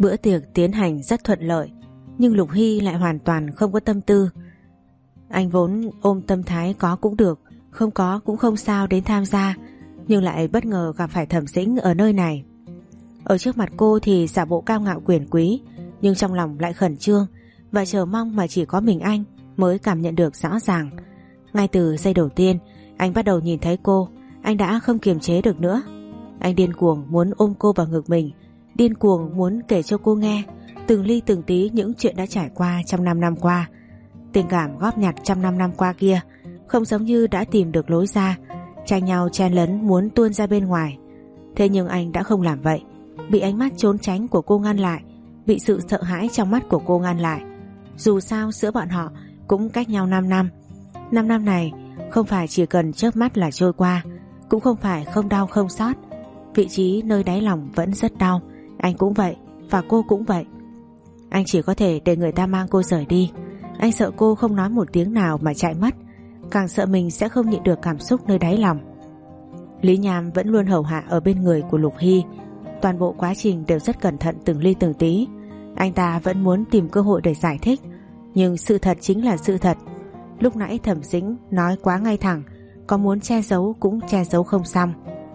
Bữa tiệc tiến hành rất thuận lợi, nhưng Lục Hy lại hoàn toàn không có tâm tư. Anh vốn ôm tâm thái có cũng được, không có cũng không sao đến tham gia, nhưng lại bất ngờ gặp phải Thẩm Dĩnh ở nơi này. Ở trước mặt cô thì giả bộ cao ngạo quyền quý, nhưng trong lòng lại khẩn trương và chờ mong mà chỉ có mình anh mới cảm nhận được rõ ràng. Ngay từ giây đầu tiên anh bắt đầu nhìn thấy cô, anh đã không kiềm chế được nữa. Anh điên cuồng muốn ôm cô vào ngực mình, điên cuồng muốn kể cho cô nghe từng ly từng tí những chuyện đã trải qua trong 5 năm qua. Tình cảm góp nhặt trong 5 năm qua kia không giống như đã tìm được lối ra, tranh nhau chen lấn muốn tuôn ra bên ngoài. Thế nhưng anh đã không làm vậy, bị ánh mắt trốn tránh của cô ngăn lại, bị sự sợ hãi trong mắt của cô ngăn lại. Dù sao giữa bọn họ cũng cách nhau 5 năm. 5 năm này không phải chỉ cần chớp mắt là trôi qua, cũng không phải không đau không xót. Vị trí nơi đáy lòng vẫn rất đau. Anh cũng vậy và cô cũng vậy. Anh chỉ có thể để người ta mang cô rời đi. Anh sợ cô không nói một tiếng nào mà chạy mất, càng sợ mình sẽ không nhịn được cảm xúc nơi đáy lòng. Lý Nham vẫn luôn hầu hạ ở bên người của Lục Hy. Toàn bộ quá trình đều rất cẩn thận từng ly từng tí. Anh ta vẫn muốn tìm cơ hội để giải thích, nhưng sự thật chính là sự thật. Lúc nãy Thẩm Dĩnh nói quá ngay thẳng, có muốn che giấu cũng che giấu không xong.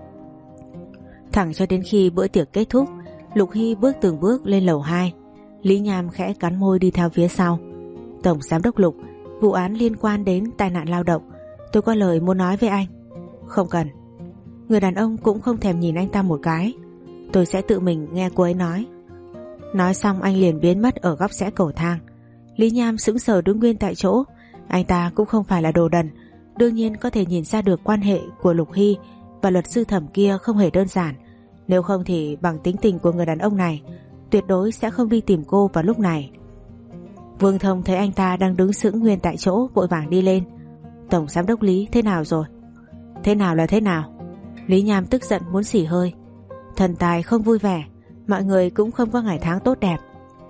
Thẳng cho đến khi bữa tiệc kết thúc, Lục Hy bước từng bước lên lầu 2. Lý Nham khẽ cắn môi đi theo phía sau. Tổng giám đốc Lục, vụ án liên quan đến tai nạn lao động, tôi có lời muốn nói với anh. Không cần. Người đàn ông cũng không thèm nhìn anh ta một cái. Tôi sẽ tự mình nghe cô ấy nói. Nói xong anh liền biến mất ở góc rẽ cầu thang. Lý Nham sững sờ đứng nguyên tại chỗ. Anh ta cũng không phải là đồ đần, đương nhiên có thể nhìn ra được quan hệ của Lục Hy và luật sư Thẩm kia không hề đơn giản. Nếu không thì bằng tính tình của người đàn ông này, tuyệt đối sẽ không đi tìm cô vào lúc này. Vương Thông thấy anh ta đang đứng sững nguyên tại chỗ, vội vàng đi lên. Tổng giám đốc Lý, thế nào rồi? Thế nào là thế nào? Lý Nham tức giận muốn xỉ hơi. Thần tài không vui vẻ, mọi người cũng không có ngày tháng tốt đẹp.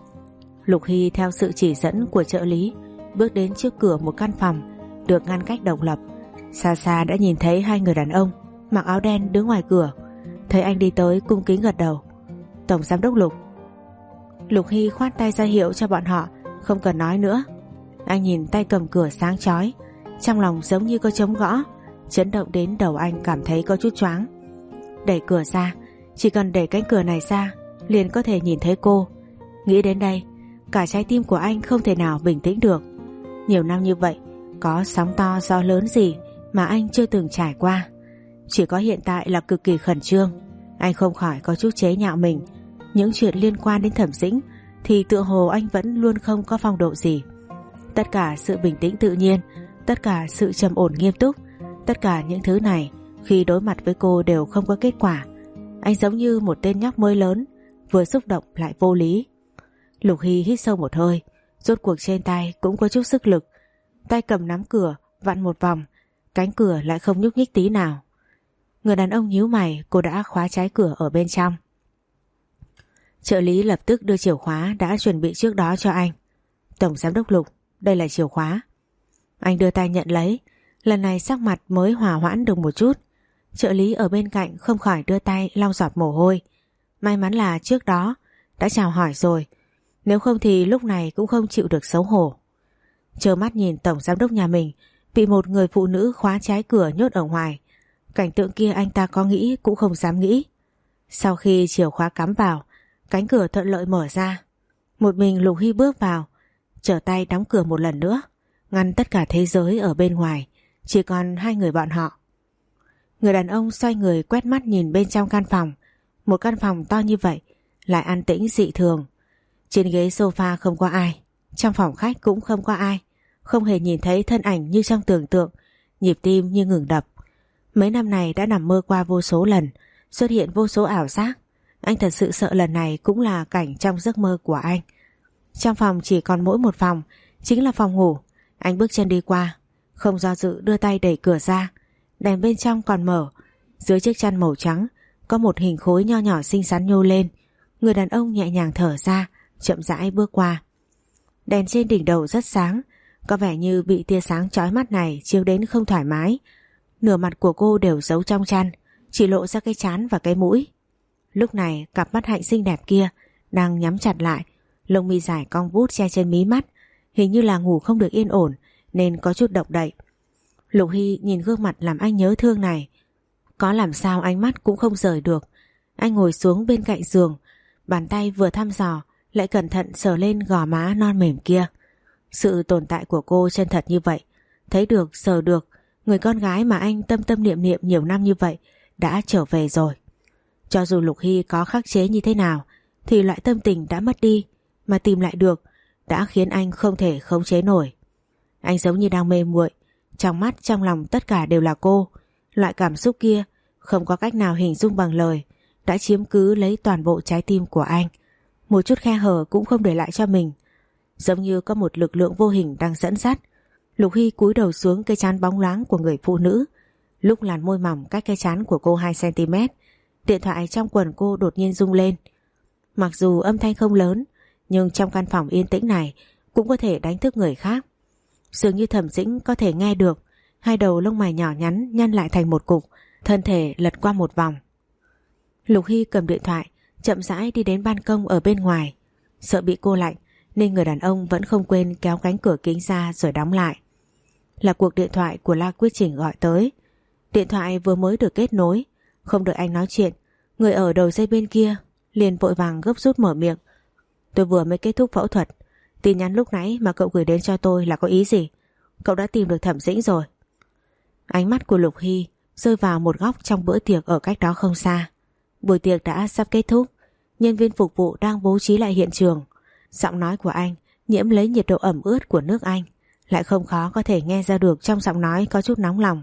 Lục Hy theo sự chỉ dẫn của trợ lý bước đến trước cửa một căn phòng được ngăn cách độc lập. Xa xa đã nhìn thấy hai người đàn ông mặc áo đen đứng ngoài cửa. Thấy anh đi tới cung kính gật đầu. Tổng giám đốc Lục. Lục Hy khoát tay ra hiệu cho bọn họ không cần nói nữa. Anh nhìn tay cầm cửa sáng chói, trong lòng giống như có trống gõ, chấn động đến đầu anh cảm thấy có chút choáng. Đẩy cửa ra, chỉ cần đẩy cánh cửa này ra liền có thể nhìn thấy cô. Nghĩ đến đây, cả trái tim của anh không thể nào bình tĩnh được. Nhiều năm như vậy, có sóng to gió lớn gì mà anh chưa từng trải qua. Chỉ có hiện tại là cực kỳ khẩn trương. Anh không khỏi có chút chế nhạo mình. Những chuyện liên quan đến Thẩm Dĩnh thì tựa hồ anh vẫn luôn không có phong độ gì. Tất cả sự bình tĩnh tự nhiên, tất cả sự trầm ổn nghiêm túc, tất cả những thứ này khi đối mặt với cô đều không có kết quả. Anh giống như một tên nhóc mới lớn, vừa xúc động lại vô lý. Lục Hy hít sâu một hơi, rốt cuộc trên tay cũng có chút sức lực. Tay cầm nắm cửa vặn một vòng, cánh cửa lại không nhúc nhích tí nào. Người đàn ông nhíu mày, cô đã khóa trái cửa ở bên trong. Trợ lý lập tức đưa chìa khóa đã chuẩn bị trước đó cho anh. Tổng giám đốc Lục, đây là chìa khóa. Anh đưa tay nhận lấy, lần này sắc mặt mới hòa hoãn được một chút. Trợ lý ở bên cạnh không khỏi đưa tay lau giọt mồ hôi. May mắn là trước đó đã chào hỏi rồi, nếu không thì lúc này cũng không chịu được xấu hổ. Trơ mắt nhìn tổng giám đốc nhà mình bị một người phụ nữ khóa trái cửa nhốt ở ngoài. Cảnh tượng kia anh ta có nghĩ cũng không dám nghĩ. Sau khi chìa khóa cắm vào, cánh cửa thuận lợi mở ra. Một mình Lục Hy bước vào, trở tay đóng cửa một lần nữa, ngăn tất cả thế giới ở bên ngoài, chỉ còn hai người bọn họ. Người đàn ông xoay người quét mắt nhìn bên trong căn phòng. Một căn phòng to như vậy lại an tĩnh dị thường. Trên ghế sofa không có ai, trong phòng khách cũng không có ai, không hề nhìn thấy thân ảnh như trong tưởng tượng. Nhịp tim như ngừng đập. Mấy năm này đã nằm mơ qua vô số lần, xuất hiện vô số ảo giác. Anh thật sự sợ lần này cũng là cảnh trong giấc mơ của anh. Trong phòng chỉ còn mỗi một phòng, chính là phòng ngủ. Anh bước chân đi qua, không do dự đưa tay đẩy cửa ra. Đèn bên trong còn mở. Dưới chiếc chăn màu trắng có một hình khối nho nhỏ xinh xắn nhô lên. Người đàn ông nhẹ nhàng thở ra, chậm rãi bước qua. Đèn trên đỉnh đầu rất sáng, có vẻ như bị tia sáng chói mắt này chiếu đến không thoải mái. Nửa mặt của cô đều giấu trong chăn, chỉ lộ ra cái trán và cái mũi. Lúc này cặp mắt hạnh xinh đẹp kia đang nhắm chặt lại, lông mi dài cong vút che trên mí mắt, hình như là ngủ không được yên ổn nên có chút động đậy. Lục Hy nhìn gương mặt làm anh nhớ thương này, có làm sao ánh mắt cũng không rời được. Anh ngồi xuống bên cạnh giường, bàn tay vừa thăm dò lại cẩn thận sờ lên gò má non mềm kia. Sự tồn tại của cô chân thật như vậy, thấy được sờ được, người con gái mà anh tâm tâm niệm niệm nhiều năm như vậy đã trở về rồi. Cho dù Lục Hy có khắc chế như thế nào thì loại tâm tình đã mất đi mà tìm lại được đã khiến anh không thể khống chế nổi. Anh giống như đang mê muội, trong mắt trong lòng tất cả đều là cô. Loại cảm xúc kia không có cách nào hình dung bằng lời, đã chiếm cứ lấy toàn bộ trái tim của anh, một chút khe hở cũng không để lại cho mình. Giống như có một lực lượng vô hình đang dẫn dắt. Lục Hy cúi đầu xuống cái trán bóng loáng của người phụ nữ, lúc làn môi mỏng cách cái trán của cô 2cm. Điện thoại trong quần cô đột nhiên rung lên. Mặc dù âm thanh không lớn, nhưng trong căn phòng yên tĩnh này cũng có thể đánh thức người khác. Dường như Thẩm Dĩnh có thể nghe được. Hai đầu lông mày nhỏ nhắn nhăn lại thành một cục, thân thể lật qua một vòng. Lục Hy cầm điện thoại, chậm rãi đi đến ban công ở bên ngoài. Sợ bị cô lạnh nên người đàn ông vẫn không quên kéo cánh cửa kính ra rồi đóng lại. Là cuộc điện thoại của La Quyết Chỉnh gọi tới. Điện thoại vừa mới được kết nối, không đợi anh nói chuyện, người ở đầu dây bên kia liền vội vàng gấp rút mở miệng. Tôi vừa mới kết thúc phẫu thuật. Tin nhắn lúc nãy mà cậu gửi đến cho tôi là có ý gì? Cậu đã tìm được Thẩm Dĩnh rồi? Ánh mắt của Lục Hy rơi vào một góc trong bữa tiệc ở cách đó không xa. Buổi tiệc đã sắp kết thúc, nhân viên phục vụ đang bố trí lại hiện trường. Giọng nói của anh nhiễm lấy nhiệt độ ẩm ướt của nước Anh, lại không khó có thể nghe ra được trong giọng nói có chút nóng lòng.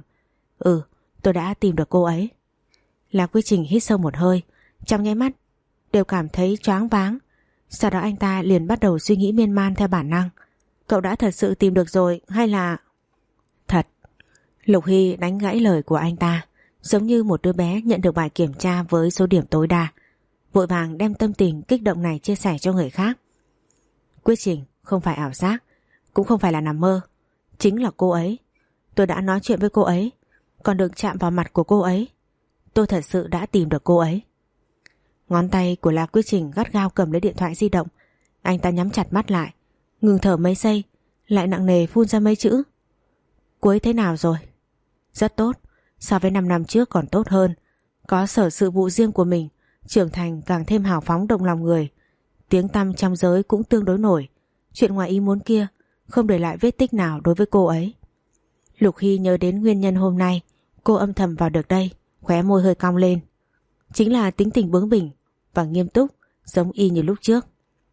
Tôi đã tìm được cô ấy. Lạc Quy Trình hít sâu một hơi, trong nháy mắt đều cảm thấy choáng váng. Sau đó anh ta liền bắt đầu suy nghĩ miên man theo bản năng. Cậu đã thật sự tìm được rồi hay là... Thật. Lục Hy đánh gãy lời của anh ta, giống như một đứa bé nhận được bài kiểm tra với số điểm tối đa, vội vàng đem tâm tình kích động này chia sẻ cho người khác. Quyết Trình không phải ảo giác, cũng không phải là nằm mơ, chính là cô ấy. Tôi đã nói chuyện với cô ấy, còn được chạm vào mặt của cô ấy. Tôi thật sự đã tìm được cô ấy. Ngón tay của La Quyết Trình gắt gao cầm lấy điện thoại di động. Anh ta nhắm chặt mắt lại, ngừng thở mấy giây, lại nặng nề phun ra mấy chữ. Cô ấy thế nào rồi? Rất tốt, so với 5 năm trước còn tốt hơn. Có sở sự vụ riêng của mình, trưởng thành càng thêm hào phóng động lòng người. Tiếng tăm trong giới cũng tương đối nổi. Chuyện ngoài ý muốn kia không để lại vết tích nào đối với cô ấy. Lục Hy nhớ đến nguyên nhân hôm nay cô âm thầm vào được đây, khóe môi hơi cong lên. Chính là tính tình bướng bỉnh và nghiêm túc, giống y như lúc trước.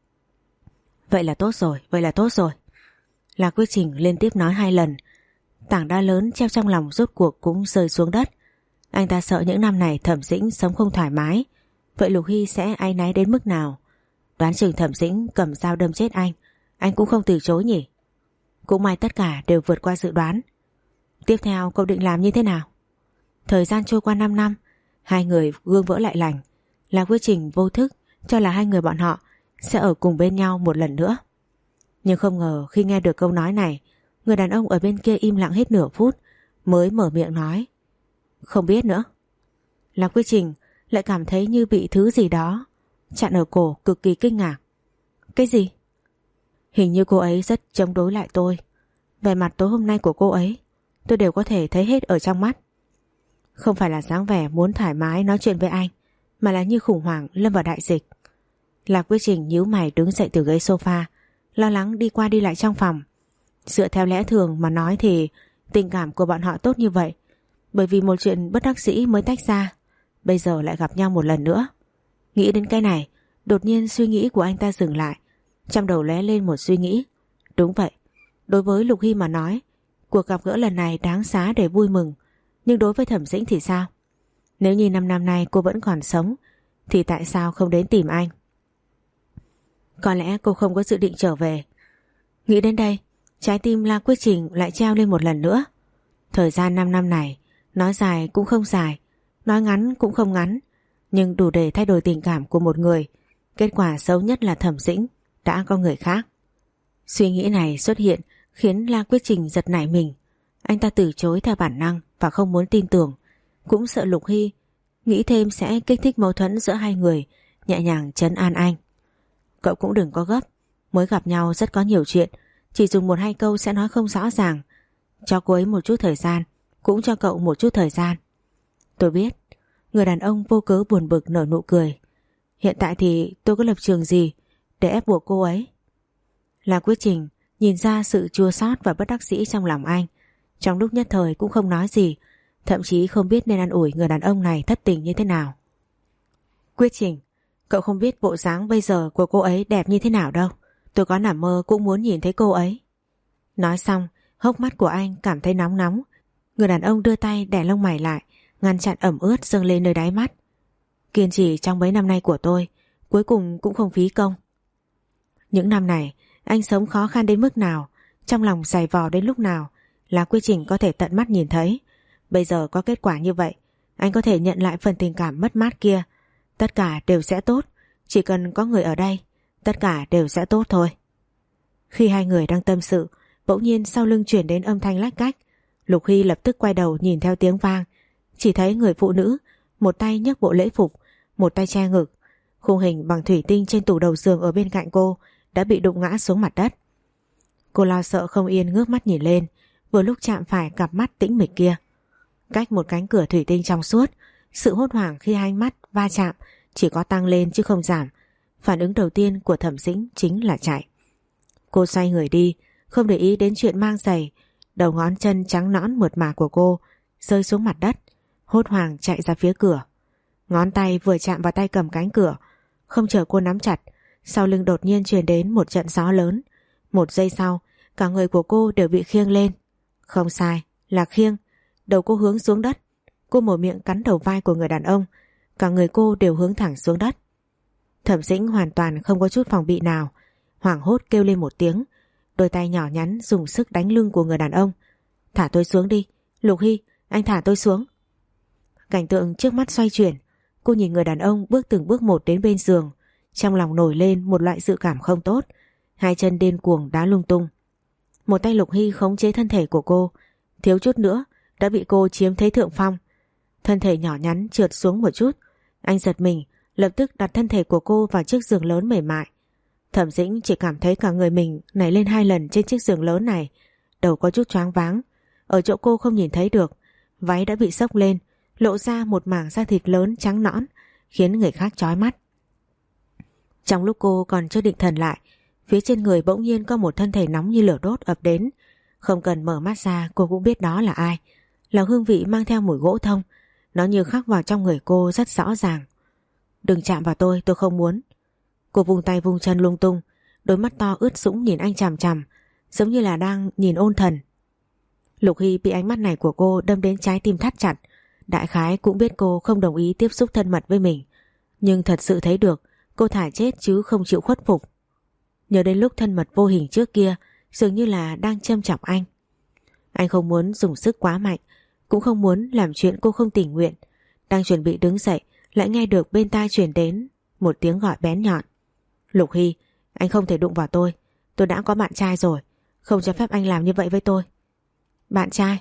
Vậy là tốt rồi, vậy là tốt rồi. Lạc Quyết Trình liên tiếp nói 2 lần. Tảng đá lớn treo trong lòng rốt cuộc cũng rơi xuống đất. Anh ta sợ những năm này Thẩm Dĩnh sống không thoải mái, vậy Lục Hy sẽ áy náy đến mức nào. Đoán chừng Thẩm Dĩnh cầm dao đâm chết anh cũng không từ chối nhỉ. Cũng may tất cả đều vượt qua dự đoán. Tiếp theo cậu định làm như thế nào? Thời gian trôi qua 5 năm, hai người gương vỡ lại lành. Lạc Quyết Trình vô thức cho là hai người bọn họ sẽ ở cùng bên nhau một lần nữa. Nhưng không ngờ khi nghe được câu nói này, người đàn ông ở bên kia im lặng hết nửa phút mới mở miệng nói. Không biết nữa. Lạc Quyết Trình lại cảm thấy như bị thứ gì đó chặn ở cổ, cực kỳ kinh ngạc. Cái gì? Hình như cô ấy rất chống đối lại tôi. Vẻ mặt tối hôm nay của cô ấy tôi đều có thể thấy hết ở trong mắt. Không phải là dáng vẻ muốn thoải mái nói chuyện với anh, mà là như khủng hoảng lâm vào đại dịch. Lạc Quyết Trình nhíu mày đứng dậy từ ghế sofa, lo lắng đi qua đi lại trong phòng. Dựa theo lẽ thường mà nói thì tình cảm của bọn họ tốt như vậy, bởi vì một chuyện bất đắc dĩ mới tách ra, bây giờ lại gặp nhau một lần nữa. Nghĩ đến cái này, đột nhiên suy nghĩ của anh ta dừng lại. Trong đầu lóe lên một suy nghĩ. Đúng vậy, đối với Lục Hy mà nói, cuộc gặp gỡ lần này đáng giá để vui mừng. Nhưng đối với Thẩm Dĩnh thì sao? Nếu như 5 năm nay cô vẫn còn sống thì tại sao không đến tìm anh? Có lẽ cô không có dự định trở về. Nghĩ đến đây, trái tim La Quyết Trình lại treo lên một lần nữa. Thời gian 5 năm này, nói dài cũng không dài, nói ngắn cũng không ngắn, nhưng đủ để thay đổi tình cảm của một người. Kết quả xấu nhất là Thẩm Dĩnh đã có người khác. Suy nghĩ này xuất hiện khiến La Quyết Trình giật nảy mình. Anh ta từ chối theo bản năng và không muốn tin tưởng, cũng sợ Lục Hy nghĩ thêm sẽ kích thích mâu thuẫn giữa hai người, nhẹ nhàng trấn an anh. Cậu cũng đừng có gấp, mới gặp nhau rất có nhiều chuyện, chỉ dùng một hai câu sẽ nói không rõ ràng. Cho cô ấy một chút thời gian, cũng cho cậu một chút thời gian. Tôi biết. Người đàn ông vô cớ buồn bực nở nụ cười. Hiện tại thì tôi có lập trường gì để ép buộc cô ấy? Là Quyết Trình nhìn ra sự chua xót và bất đắc dĩ trong lòng anh. Trong lúc nhất thời cũng không nói gì, thậm chí không biết nên an ủi người đàn ông này thất tình như thế nào. Quyết Trình, cậu không biết bộ dáng bây giờ của cô ấy đẹp như thế nào đâu. Tôi có nằm mơ cũng muốn nhìn thấy cô ấy. Nói xong, hốc mắt của anh cảm thấy nóng nóng. Người đàn ông đưa tay đè lông mày lại, ngăn chặn ẩm ướt dâng lên nơi đáy mắt. Kiên trì trong mấy năm nay của tôi, cuối cùng cũng không phí công. Những năm này, anh sống khó khăn đến mức nào, trong lòng dày vò đến lúc nào, là Quyết Trình có thể tận mắt nhìn thấy. Bây giờ có kết quả như vậy, anh có thể nhận lại phần tình cảm mất mát kia. Tất cả đều sẽ tốt, chỉ cần có người ở đây, tất cả đều sẽ tốt thôi. Khi hai người đang tâm sự, bỗng nhiên sau lưng chuyển đến âm thanh lách cách. Lục Hy lập tức quay đầu nhìn theo tiếng vang, chỉ thấy người phụ nữ, một tay nhấc bộ lễ phục, một tay che ngực. Khung hình bằng thủy tinh trên tủ đầu giường ở bên cạnh cô đã bị đụng ngã xuống mặt đất. Cô lo sợ không yên ngước mắt nhìn lên, vừa lúc chạm phải cặp mắt tĩnh mịch kia. Cách một cánh cửa thủy tinh trong suốt, sự hốt hoảng khi hai mắt va chạm chỉ có tăng lên chứ không giảm. Phản ứng đầu tiên của Thẩm Dĩnh chính là chạy. Cô xoay người đi, không để ý đến chuyện mang giày. Đầu ngón chân trắng nõn mượt mà của cô rơi xuống mặt đất, hốt hoảng chạy ra phía cửa. Ngón tay vừa chạm vào tay cầm cánh cửa, không chờ cô nắm chặt, sau lưng đột nhiên truyền đến một trận gió lớn. Một giây sau, cả người của cô đều bị khiêng lên. Không sai, là khiêng. Đầu cô hướng xuống đất. Cô mở miệng cắn đầu vai của người đàn ông. Cả người cô đều hướng thẳng xuống đất. Thẩm Dĩnh hoàn toàn không có chút phòng bị nào, hoảng hốt kêu lên một tiếng. Đôi tay nhỏ nhắn dùng sức đánh lưng của người đàn ông. Thả tôi xuống đi, Lục Hy, anh thả tôi xuống. Cảnh tượng trước mắt xoay chuyển. Cô nhìn người đàn ông bước từng bước một đến bên giường, trong lòng nổi lên một loại dự cảm không tốt. Hai chân điên cuồng đá lung tung. Một tay Lục Hy khống chế thân thể của cô, thiếu chút nữa đã bị cô chiếm thế thượng phong. Thân thể nhỏ nhắn trượt xuống một chút. Anh giật mình, lập tức đặt thân thể của cô vào chiếc giường lớn mềm mại. Thẩm Dĩnh chỉ cảm thấy cả người mình nảy lên 2 lần trên chiếc giường lớn này. Đầu có chút choáng váng. Ở chỗ cô không nhìn thấy được, váy đã bị xốc lên, lộ ra một mảng da thịt lớn trắng nõn, khiến người khác chói mắt. Trong lúc cô còn chưa định thần lại, phía trên người bỗng nhiên có một thân thể nóng như lửa đốt ập đến. Không cần mở mắt ra cô cũng biết đó là ai. Là hương vị mang theo mùi gỗ thông. Nó như khắc vào trong người cô rất rõ ràng. Đừng chạm vào tôi không muốn. Cô vung tay vung chân lung tung, đôi mắt to ướt sũng nhìn anh chằm chằm, giống như là đang nhìn ôn thần. Lục Hy bị ánh mắt này của cô đâm đến trái tim thắt chặt. Đại khái cũng biết cô không đồng ý tiếp xúc thân mật với mình, nhưng thật sự thấy được cô thả chết chứ không chịu khuất phục. Nhớ đến lúc thân mật vô hình trước kia, dường như là đang châm chọc anh. Anh không muốn dùng sức quá mạnh, cũng không muốn làm chuyện cô không tình nguyện. Đang chuẩn bị đứng dậy, lại nghe được bên tai truyền đến một tiếng gọi bén nhọn. Lục Hy, anh không thể đụng vào tôi đã có bạn trai rồi, không cho phép anh làm như vậy với tôi. Bạn trai?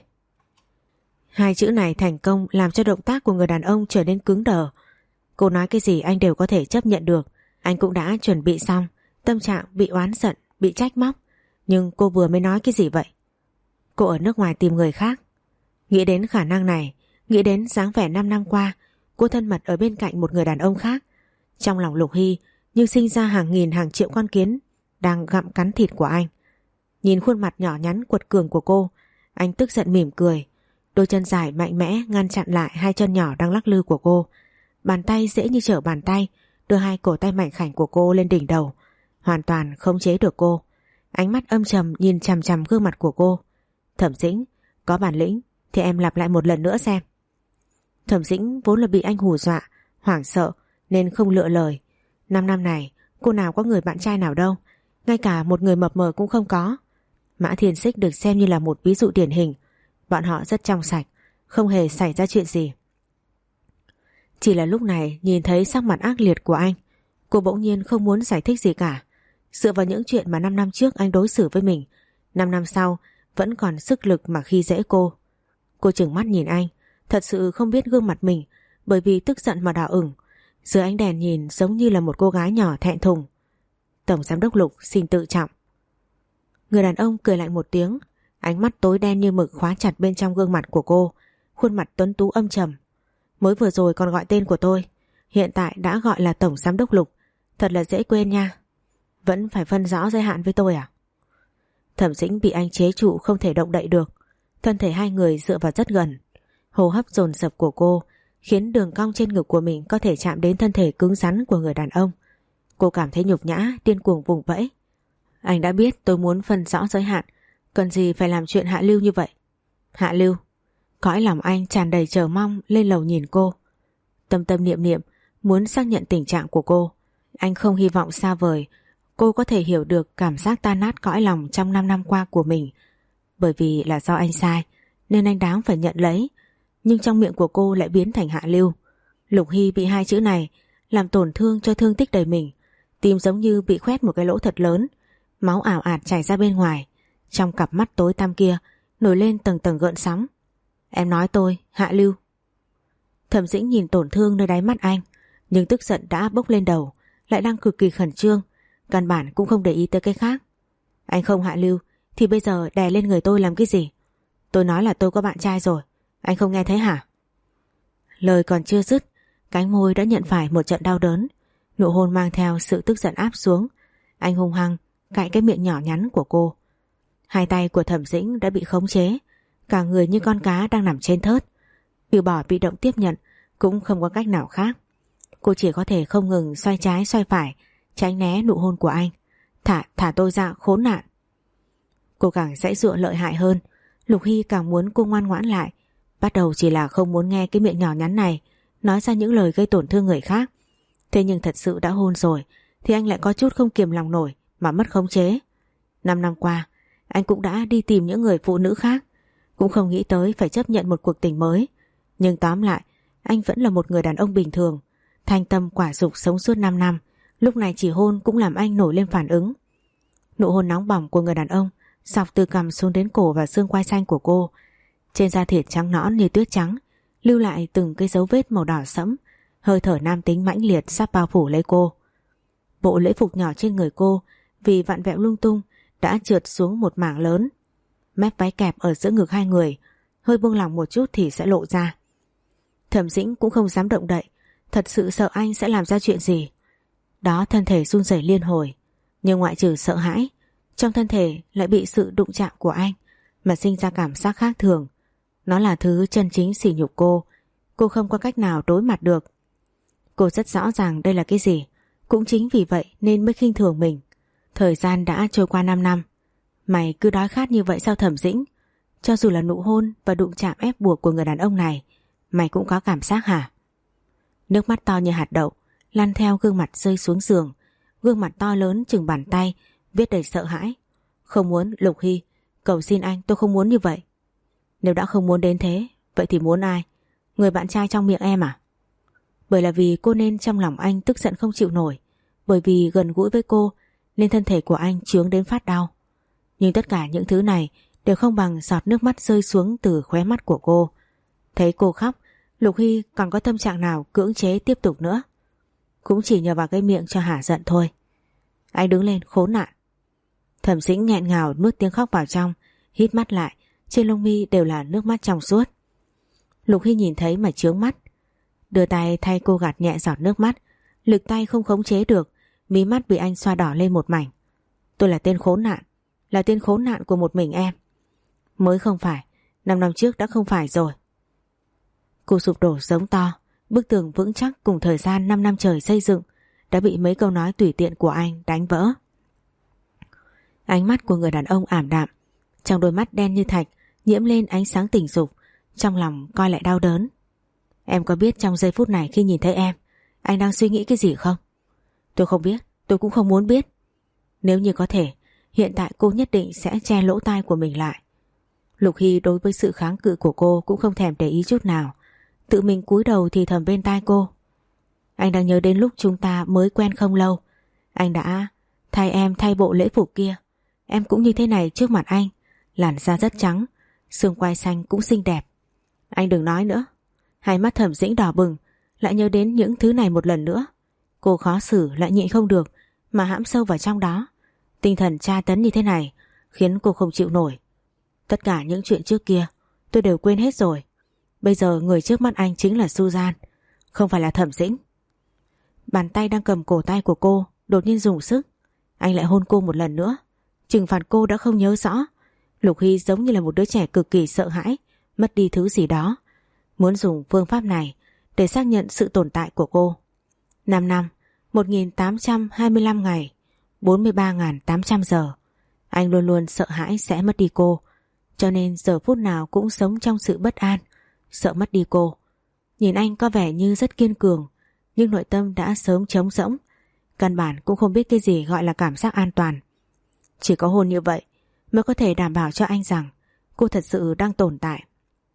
Hai chữ này thành công làm cho động tác của người đàn ông trở nên cứng đờ. Cô nói cái gì anh đều có thể chấp nhận được. Anh cũng đã chuẩn bị xong, tâm trạng bị oán giận, bị trách móc. Nhưng cô vừa mới nói cái gì vậy? Cô ở nước ngoài tìm người khác. Nghĩ đến khả năng này, nghĩ đến dáng vẻ 5 năm qua cô thân mật ở bên cạnh một người đàn ông khác, trong lòng Lục Hy như sinh ra hàng nghìn hàng triệu con kiến đang gặm cắn thịt của anh. Nhìn khuôn mặt nhỏ nhắn quật cường của cô, anh tức giận mỉm cười. Đôi chân dài mạnh mẽ ngăn chặn lại hai chân nhỏ đang lắc lư của cô. Bàn tay dễ như trở bàn tay đưa hai cổ tay mảnh khảnh của cô lên đỉnh đầu, hoàn toàn khống chế được cô. Ánh mắt âm trầm nhìn chằm chằm gương mặt của cô. Thẩm Dĩnh, có bản lĩnh thì em lặp lại một lần nữa xem. Thẩm Dĩnh vốn là bị anh hù dọa, hoảng sợ nên không lựa lời. 5 năm này cô nào có người bạn trai nào đâu, ngay cả một người mập mờ cũng không có. Mã Thiên Xích được xem như là một ví dụ điển hình. Bọn họ rất trong sạch, không hề xảy ra chuyện gì. Chỉ là lúc này nhìn thấy sắc mặt ác liệt của anh, cô bỗng nhiên không muốn giải thích gì cả. Dựa vào những chuyện mà 5 năm trước anh đối xử với mình, 5 năm sau vẫn còn sức lực mà khi dễ cô. Cô trừng mắt nhìn anh, thật sự không biết gương mặt mình bởi vì tức giận mà đỏ ửng. Dưới ánh đèn nhìn giống như là một cô gái nhỏ thẹn thùng. Tổng giám đốc Lục xin tự trọng. Người đàn ông cười lạnh một tiếng, ánh mắt tối đen như mực khóa chặt bên trong gương mặt của cô, khuôn mặt tuấn tú âm trầm. Mới vừa rồi còn gọi tên của tôi, hiện tại đã gọi là Tổng giám đốc Lục, thật là dễ quên nha. Vẫn phải phân rõ giới hạn với tôi à? Thẩm Dĩnh bị anh chế trụ không thể động đậy được, thân thể hai người dựa vào rất gần. Hô hấp dồn dập của cô khiến đường cong trên ngực của mình có thể chạm đến thân thể cứng rắn của người đàn ông. Cô cảm thấy nhục nhã, điên cuồng vùng vẫy. Anh đã biết tôi muốn phân rõ giới hạn, cần gì phải làm chuyện hạ lưu như vậy? Hạ lưu? Cõi lòng anh tràn đầy chờ mong lên lầu nhìn cô. Tâm tâm niệm niệm muốn xác nhận tình trạng của cô. Anh không hy vọng xa vời cô có thể hiểu được cảm giác tan nát cõi lòng trong 5 năm qua của mình. Bởi vì là do anh sai nên anh đáng phải nhận lấy. Nhưng trong miệng của cô lại biến thành hạ lưu. Lục Hy bị hai chữ này làm tổn thương cho thương tích đầy mình. Tim giống như bị khoét một cái lỗ thật lớn, máu ảo ạt chảy ra bên ngoài. Trong cặp mắt tối tăm kia nổi lên tầng tầng gợn sóng. Em nói tôi hạ lưu? Thẩm Dĩnh nhìn tổn thương nơi đáy mắt anh, nhưng tức giận đã bốc lên đầu, lại đang cực kỳ khẩn trương, căn bản cũng không để ý tới cái khác. Anh không hạ lưu thì bây giờ đè lên người tôi làm cái gì? Tôi nói là tôi có bạn trai rồi, anh không nghe thấy hả? Lời còn chưa dứt, cánh môi đã nhận phải một trận đau đớn, nụ hôn mang theo sự tức giận áp xuống. Anh hung hăng cạy cái miệng nhỏ nhắn của cô. Hai tay của Thẩm Dĩnh đã bị khống chế, cả người như con cá đang nằm trên thớt. Từ bỏ bị động tiếp nhận cũng không có cách nào khác. Cô chỉ có thể không ngừng xoay trái xoay phải, tránh né nụ hôn của anh. Thả tôi ra khốn nạn. Cô càng giãy giụa lợi hại hơn. Lục Hy càng muốn cô ngoan ngoãn lại. Bắt đầu chỉ là không muốn nghe cái miệng nhỏ nhắn này nói ra những lời gây tổn thương người khác. Thế nhưng thật sự đã hôn rồi thì anh lại có chút không kiềm lòng nổi mà mất khống chế. 5 năm qua anh cũng đã đi tìm những người phụ nữ khác, cũng không nghĩ tới phải chấp nhận một cuộc tình mới. Nhưng tóm lại anh vẫn là một người đàn ông bình thường, thanh tâm quả dục sống suốt 5 năm. Lúc này chỉ hôn cũng làm anh nổi lên phản ứng. Nụ hôn nóng bỏng của người đàn ông dọc từ cằm xuống đến cổ và xương quai xanh của cô. Trên da thịt trắng nõn như tuyết trắng lưu lại từng cái dấu vết màu đỏ sẫm. Hơi thở nam tính mãnh liệt sắp bao phủ lấy cô. Bộ lễ phục nhỏ trên người cô vì vặn vẹo lung tung đã trượt xuống một mảng lớn. Mép váy kẹp ở giữa ngực hai người, hơi buông lỏng một chút thì sẽ lộ ra. Thẩm Dĩnh cũng không dám động đậy, thật sự sợ anh sẽ làm ra chuyện gì. Đó, thân thể run rẩy liên hồi, nhưng ngoại trừ sợ hãi, trong thân thể lại bị sự đụng chạm của anh mà sinh ra cảm giác khác thường. Nó là thứ chân chính sỉ nhục cô không có cách nào đối mặt được. Cô rất rõ ràng đây là cái gì, cũng chính vì vậy nên mới khinh thường mình. Thời gian đã trôi qua 5 năm. Mày cứ đói khát như vậy sao Thẩm Dĩnh? Cho dù là nụ hôn và đụng chạm ép buộc của người đàn ông này, mày cũng có cảm giác hả? Nước mắt to như hạt đậu lăn theo gương mặt rơi xuống giường. Gương mặt to lớn chừng bàn tay, viết đầy sợ hãi. Không muốn. Lục Hy, cầu xin anh, tôi không muốn như vậy. Nếu đã không muốn đến thế, vậy thì muốn ai? Người bạn trai trong miệng em à? Bởi là vì cô nên trong lòng anh tức giận không chịu nổi. Bởi vì gần gũi với cô nên thân thể của anh chướng đến phát đau. Nhưng tất cả những thứ này đều không bằng giọt nước mắt rơi xuống từ khóe mắt của cô. Thấy cô khóc, Lục Hy còn có tâm trạng nào cưỡng chế tiếp tục nữa. Cũng chỉ nhờ vào cái miệng cho hả giận thôi. Anh đứng lên, khốn nạn. Thẩm Dĩnh nghẹn ngào nuốt tiếng khóc vào trong, hít mắt lại, trên lông mi đều là nước mắt trong suốt. Lục Hy nhìn thấy mà chướng mắt, đưa tay thay cô gạt nhẹ giọt nước mắt. Lực tay không khống chế được, mí mắt bị anh xoa đỏ lên một mảnh. Tôi là tên khốn nạn, là tên khốn nạn của một mình em. Mới không phải, 5 năm trước đã không phải rồi. Cô sụp đổ giống to. Bức tường vững chắc cùng thời gian 5 năm trời xây dựng đã bị mấy câu nói tùy tiện của anh đánh vỡ. Ánh mắt của người đàn ông ảm đạm, trong đôi mắt đen như thạch nhiễm lên ánh sáng tình dục, trong lòng coi lại đau đớn. Em có biết trong giây phút này khi nhìn thấy em, anh đang suy nghĩ cái gì không? Tôi không biết, tôi cũng không muốn biết. Nếu như có thể, hiện tại cô nhất định sẽ che lỗ tai của mình lại. Lục Hy đối với sự kháng cự của cô cũng không thèm để ý chút nào, tự mình cúi đầu thì thầm bên tai cô. Anh đang nhớ đến lúc chúng ta mới quen không lâu, anh đã thay em thay bộ lễ phục kia. Em cũng như thế này trước mặt anh, làn da rất trắng, xương quai xanh cũng xinh đẹp. Anh đừng nói nữa. Hai mắt Thẩm Dĩnh đỏ bừng, lại nhớ đến những thứ này một lần nữa. Cô khó xử lại nhịn không được mà hãm sâu vào trong đó. Tinh thần tra tấn như thế này khiến cô không chịu nổi. Tất cả những chuyện trước kia tôi đều quên hết rồi. Bây giờ người trước mắt anh chính là Susan, không phải là Thẩm Dĩnh. Bàn tay đang cầm cổ tay của cô đột nhiên dùng sức. Anh lại hôn cô một lần nữa. Trừng phạt cô đã không nhớ rõ. Lục Hy giống như là một đứa trẻ cực kỳ sợ hãi, mất đi thứ gì đó. Muốn dùng phương pháp này để xác nhận sự tồn tại của cô. 5 năm, 1825 ngày, 43.800 giờ. Anh luôn luôn sợ hãi sẽ mất đi cô, cho nên giờ phút nào cũng sống trong sự bất an, sợ mất đi cô. Nhìn anh có vẻ như rất kiên cường, nhưng nội tâm đã sớm trống rỗng. Căn bản cũng không biết cái gì gọi là cảm giác an toàn. Chỉ có hôn như vậy mới có thể đảm bảo cho anh rằng cô thật sự đang tồn tại.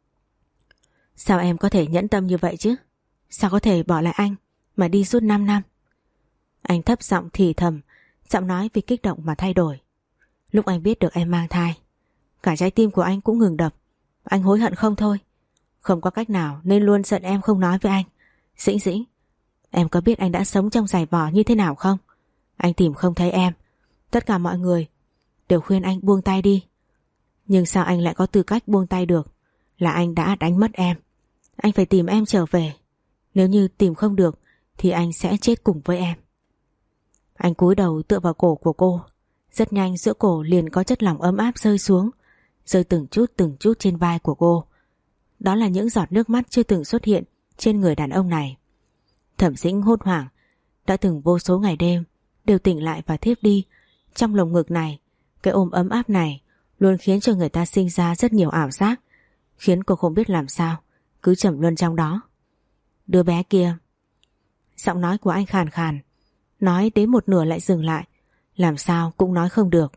Sao em có thể nhẫn tâm như vậy chứ? Sao có thể bỏ lại anh mà đi suốt 5 năm? Anh thấp giọng thì thầm, giọng nói vì kích động mà thay đổi. Lúc anh biết được em mang thai, cả trái tim của anh cũng ngừng đập. Anh hối hận không thôi. Không có cách nào nên luôn giận em không nói với anh. Dĩnh Dĩnh, em có biết anh đã sống trong giày vò như thế nào không? Anh tìm không thấy em. Tất cả mọi người đều khuyên anh buông tay đi. Nhưng sao anh lại có tư cách buông tay được? Là anh đã đánh mất em. Anh phải tìm em trở về. Nếu như tìm không được thì anh sẽ chết cùng với em. Anh cúi đầu tựa vào cổ của cô. Rất nhanh giữa cổ liền có chất lỏng ấm áp rơi xuống, rơi từng chút trên vai của cô. Đó là những giọt nước mắt chưa từng xuất hiện trên người đàn ông này. Thẩm Dĩnh hốt hoảng, đã từng vô số ngày đêm đều tỉnh lại và thiếp đi. Trong lồng ngực này, cái ôm ấm áp này luôn khiến cho người ta sinh ra rất nhiều ảo giác, khiến cô không biết làm sao, cứ trầm luân trong đó. Đứa bé kia. Giọng nói của anh khàn khàn, nói đến một nửa lại dừng lại, làm sao cũng nói không được.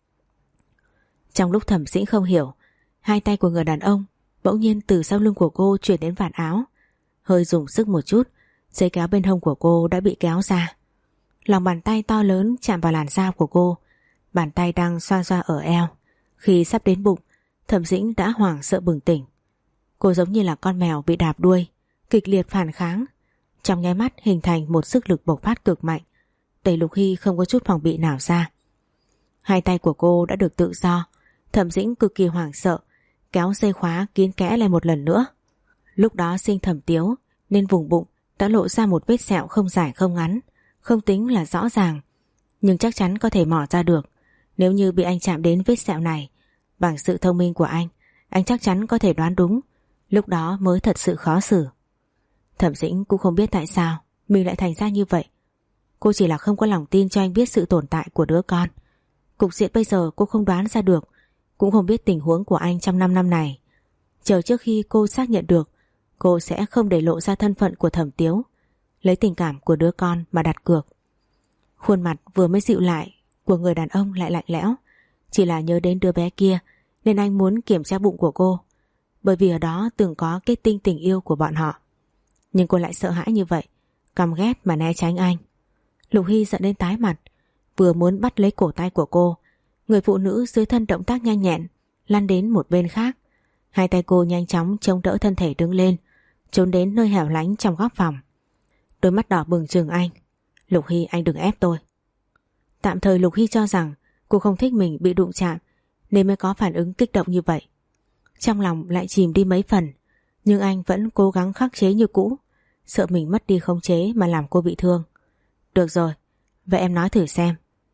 Trong lúc Thẩm Dĩnh không hiểu, hai tay của người đàn ông bỗng nhiên từ sau lưng của cô chuyển đến vạt áo. Hơi dùng sức một chút, dây kéo bên hông của cô đã bị kéo ra. Lòng bàn tay to lớn chạm vào làn da của cô. Bàn tay đang xoa xoa ở eo. Khi sắp đến bụng, Thẩm Dĩnh đã hoảng sợ bừng tỉnh. Cô giống như là con mèo bị đạp đuôi, kịch liệt phản kháng. Trong nháy mắt hình thành một sức lực bộc phát cực mạnh, đẩy Lục Hy không có chút phòng bị nào ra. Hai tay của cô đã được tự do. Thẩm Dĩnh cực kỳ hoảng sợ, kéo dây khóa kín kẽ lại một lần nữa. Lúc đó sinh Thẩm Tiếu nên vùng bụng đã lộ ra một vết sẹo không dài không ngắn, không tính là rõ ràng, nhưng chắc chắn có thể mò ra được. Nếu như bị anh chạm đến vết sẹo này, bằng sự thông minh của anh chắc chắn có thể đoán đúng. Lúc đó mới thật sự khó xử. Thẩm Dĩnh cũng không biết tại sao mình lại thành ra như vậy. Cô chỉ là không có lòng tin cho anh biết sự tồn tại của đứa con. Cục diện bây giờ cô không đoán ra được, cũng không biết tình huống của anh trong 5 năm này. Chờ trước khi cô xác nhận được, cô sẽ không để lộ ra thân phận của Thẩm Tiếu, lấy tình cảm của đứa con mà đặt cược. Khuôn mặt vừa mới dịu lại của người đàn ông lại lạnh lẽo. Chỉ là nhớ đến đứa bé kia nên anh muốn kiểm tra bụng của cô, bởi vì ở đó từng có kết tinh tình yêu của bọn họ. Nhưng cô lại sợ hãi như vậy, căm ghét mà né tránh anh. Lục Hy giận đến tái mặt, vừa muốn bắt lấy cổ tay của cô, người phụ nữ dưới thân động tác nhanh nhẹn lăn đến một bên khác. Hai tay cô nhanh chóng chống đỡ thân thể đứng lên, trốn đến nơi hẻo lánh trong góc phòng. Đôi mắt đỏ bừng trừng anh. Lục Hy, anh đừng ép tôi. Tạm thời Lục Hy cho rằng cô không thích mình bị đụng chạm nên mới có phản ứng kích động như vậy. Trong lòng lại chìm đi mấy phần, nhưng anh vẫn cố gắng khắc chế như cũ, sợ mình mất đi khống chế mà làm cô bị thương. Được rồi, vậy em nói thử xem,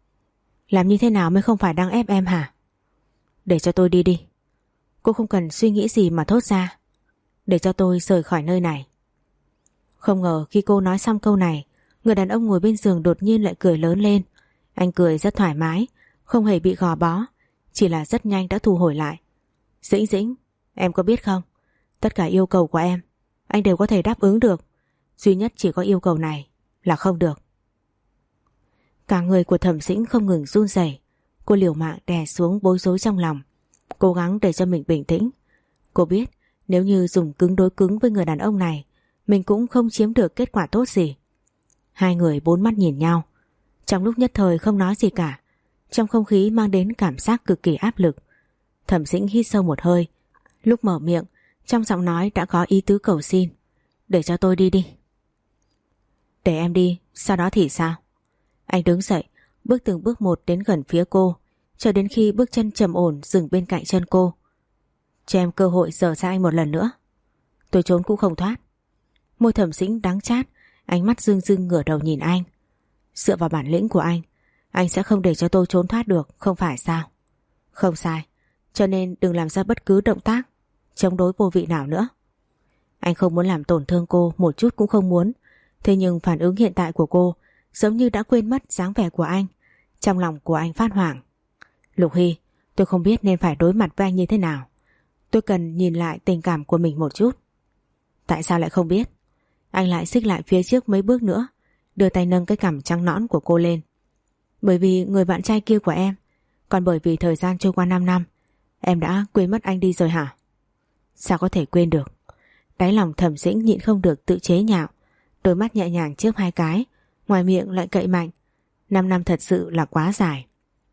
làm như thế nào mới không phải đang ép em hả? Để cho tôi đi đi. Cô không cần suy nghĩ gì mà thốt ra. Để cho tôi rời khỏi nơi này. Không ngờ khi cô nói xong câu này, người đàn ông ngồi bên giường đột nhiên lại cười lớn lên. Anh cười rất thoải mái, không hề bị gò bó, chỉ là rất nhanh đã thu hồi lại. Dĩnh Dĩnh, em có biết không, tất cả yêu cầu của em anh đều có thể đáp ứng được, duy nhất chỉ có yêu cầu này là không được. Cả người của Thẩm Dĩnh không ngừng run rẩy. Cô liều mạng đè xuống bối rối trong lòng, cố gắng để cho mình bình tĩnh. Cô biết nếu như dùng cứng đối cứng với người đàn ông này, mình cũng không chiếm được kết quả tốt gì. Hai người bốn mắt nhìn nhau, trong lúc nhất thời không nói gì cả. Trong không khí mang đến cảm giác cực kỳ áp lực. Thẩm Dĩnh hít sâu một hơi, lúc mở miệng trong giọng nói đã có ý tứ cầu xin. Để cho tôi đi đi. Để em đi, sau đó thì sao? Anh đứng dậy, bước từng bước một đến gần phía cô, cho đến khi bước chân trầm ổn dừng bên cạnh chân cô. Cho em cơ hội dở ra anh một lần nữa. Tôi trốn cũng không thoát. Môi Thẩm Dĩnh đắng chát, ánh mắt rưng rưng ngửa đầu nhìn anh. Dựa vào bản lĩnh của anh sẽ không để cho tôi trốn thoát được, không phải sao? Không sai, cho nên đừng làm ra bất cứ động tác chống đối vô vị nào nữa. Anh không muốn làm tổn thương cô, một chút cũng không muốn. Thế nhưng phản ứng hiện tại của cô giống như đã quên mất dáng vẻ của anh. Trong lòng của anh phát hoảng. Lục Hy, tôi không biết nên phải đối mặt với anh như thế nào. Tôi cần nhìn lại tình cảm của mình một chút. Tại sao lại không biết? Anh lại xích lại phía trước mấy bước nữa, đưa tay nâng cái cằm trắng nõn của cô lên. Bởi vì người bạn trai kia của em, còn bởi vì thời gian trôi qua 5 năm, em đã quên mất anh đi rồi hả? Sao có thể quên được? Đáy lòng Thẩm Dĩnh nhịn không được tự chế nhạo, đôi mắt nhẹ nhàng chớp hai cái, ngoài miệng lại cậy mạnh. 5 năm thật sự là quá dài.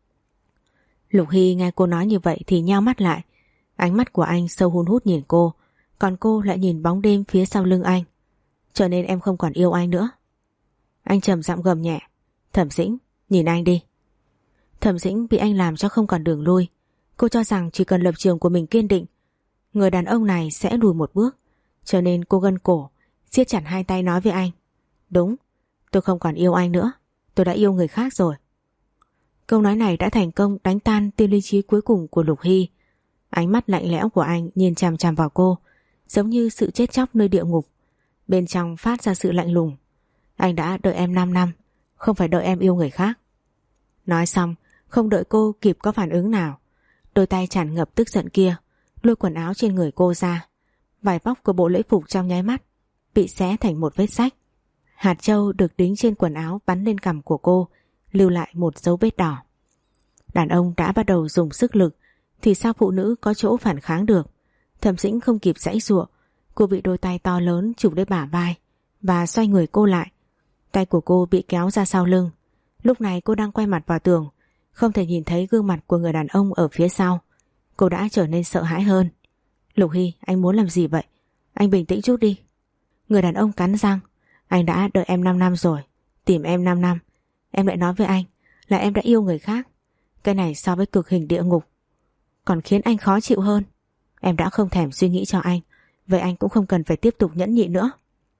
Lục Hy nghe cô nói như vậy thì nheo mắt lại. Ánh mắt của anh sâu hun hút nhìn cô, còn cô lại nhìn bóng đêm phía sau lưng anh. Cho nên em không còn yêu anh nữa. Anh trầm giọng gầm nhẹ. Thẩm Dĩnh, nhìn anh đi. Thẩm Dĩnh bị anh làm cho không còn đường lui. Cô cho rằng chỉ cần lập trường của mình kiên định, người đàn ông này sẽ lùi một bước. Cho nên cô gân cổ, siết chặt hai tay nói với anh. Đúng, tôi không còn yêu anh nữa. Tôi đã yêu người khác rồi. Câu nói này đã thành công đánh tan tia lý trí cuối cùng của Lục Hy. Ánh mắt lạnh lẽo của anh nhìn chằm chằm vào cô, giống như sự chết chóc nơi địa ngục. Bên trong phát ra sự lạnh lùng. Anh đã đợi em 5 năm, không phải đợi em yêu người khác. Nói xong, không đợi cô kịp có phản ứng nào, đôi tay tràn ngập tức giận kia lôi quần áo trên người cô ra. Vải bóc của bộ lễ phục trong nháy mắt bị xé thành một vết rách. Hạt châu được đính trên quần áo bắn lên cằm của cô, lưu lại một dấu vết đỏ. Đàn ông đã bắt đầu dùng sức lực thì sao phụ nữ có chỗ phản kháng được. Thẩm Dĩnh không kịp giãy giụa, cô bị đôi tay to lớn chụp lấy bả vai và xoay người cô lại. Tay của cô bị kéo ra sau lưng. Lúc này cô đang quay mặt vào tường, không thể nhìn thấy gương mặt của người đàn ông ở phía sau. Cô đã trở nên sợ hãi hơn. Lục Hy, anh muốn làm gì vậy? Anh bình tĩnh chút đi. Người đàn ông cắn răng. Anh đã đợi em 5 năm rồi, tìm em 5 năm. Em lại nói với anh là em đã yêu người khác. Cái này so với cực hình địa ngục còn khiến anh khó chịu hơn. Em đã không thèm suy nghĩ cho anh, vậy anh cũng không cần phải tiếp tục nhẫn nhịn nữa.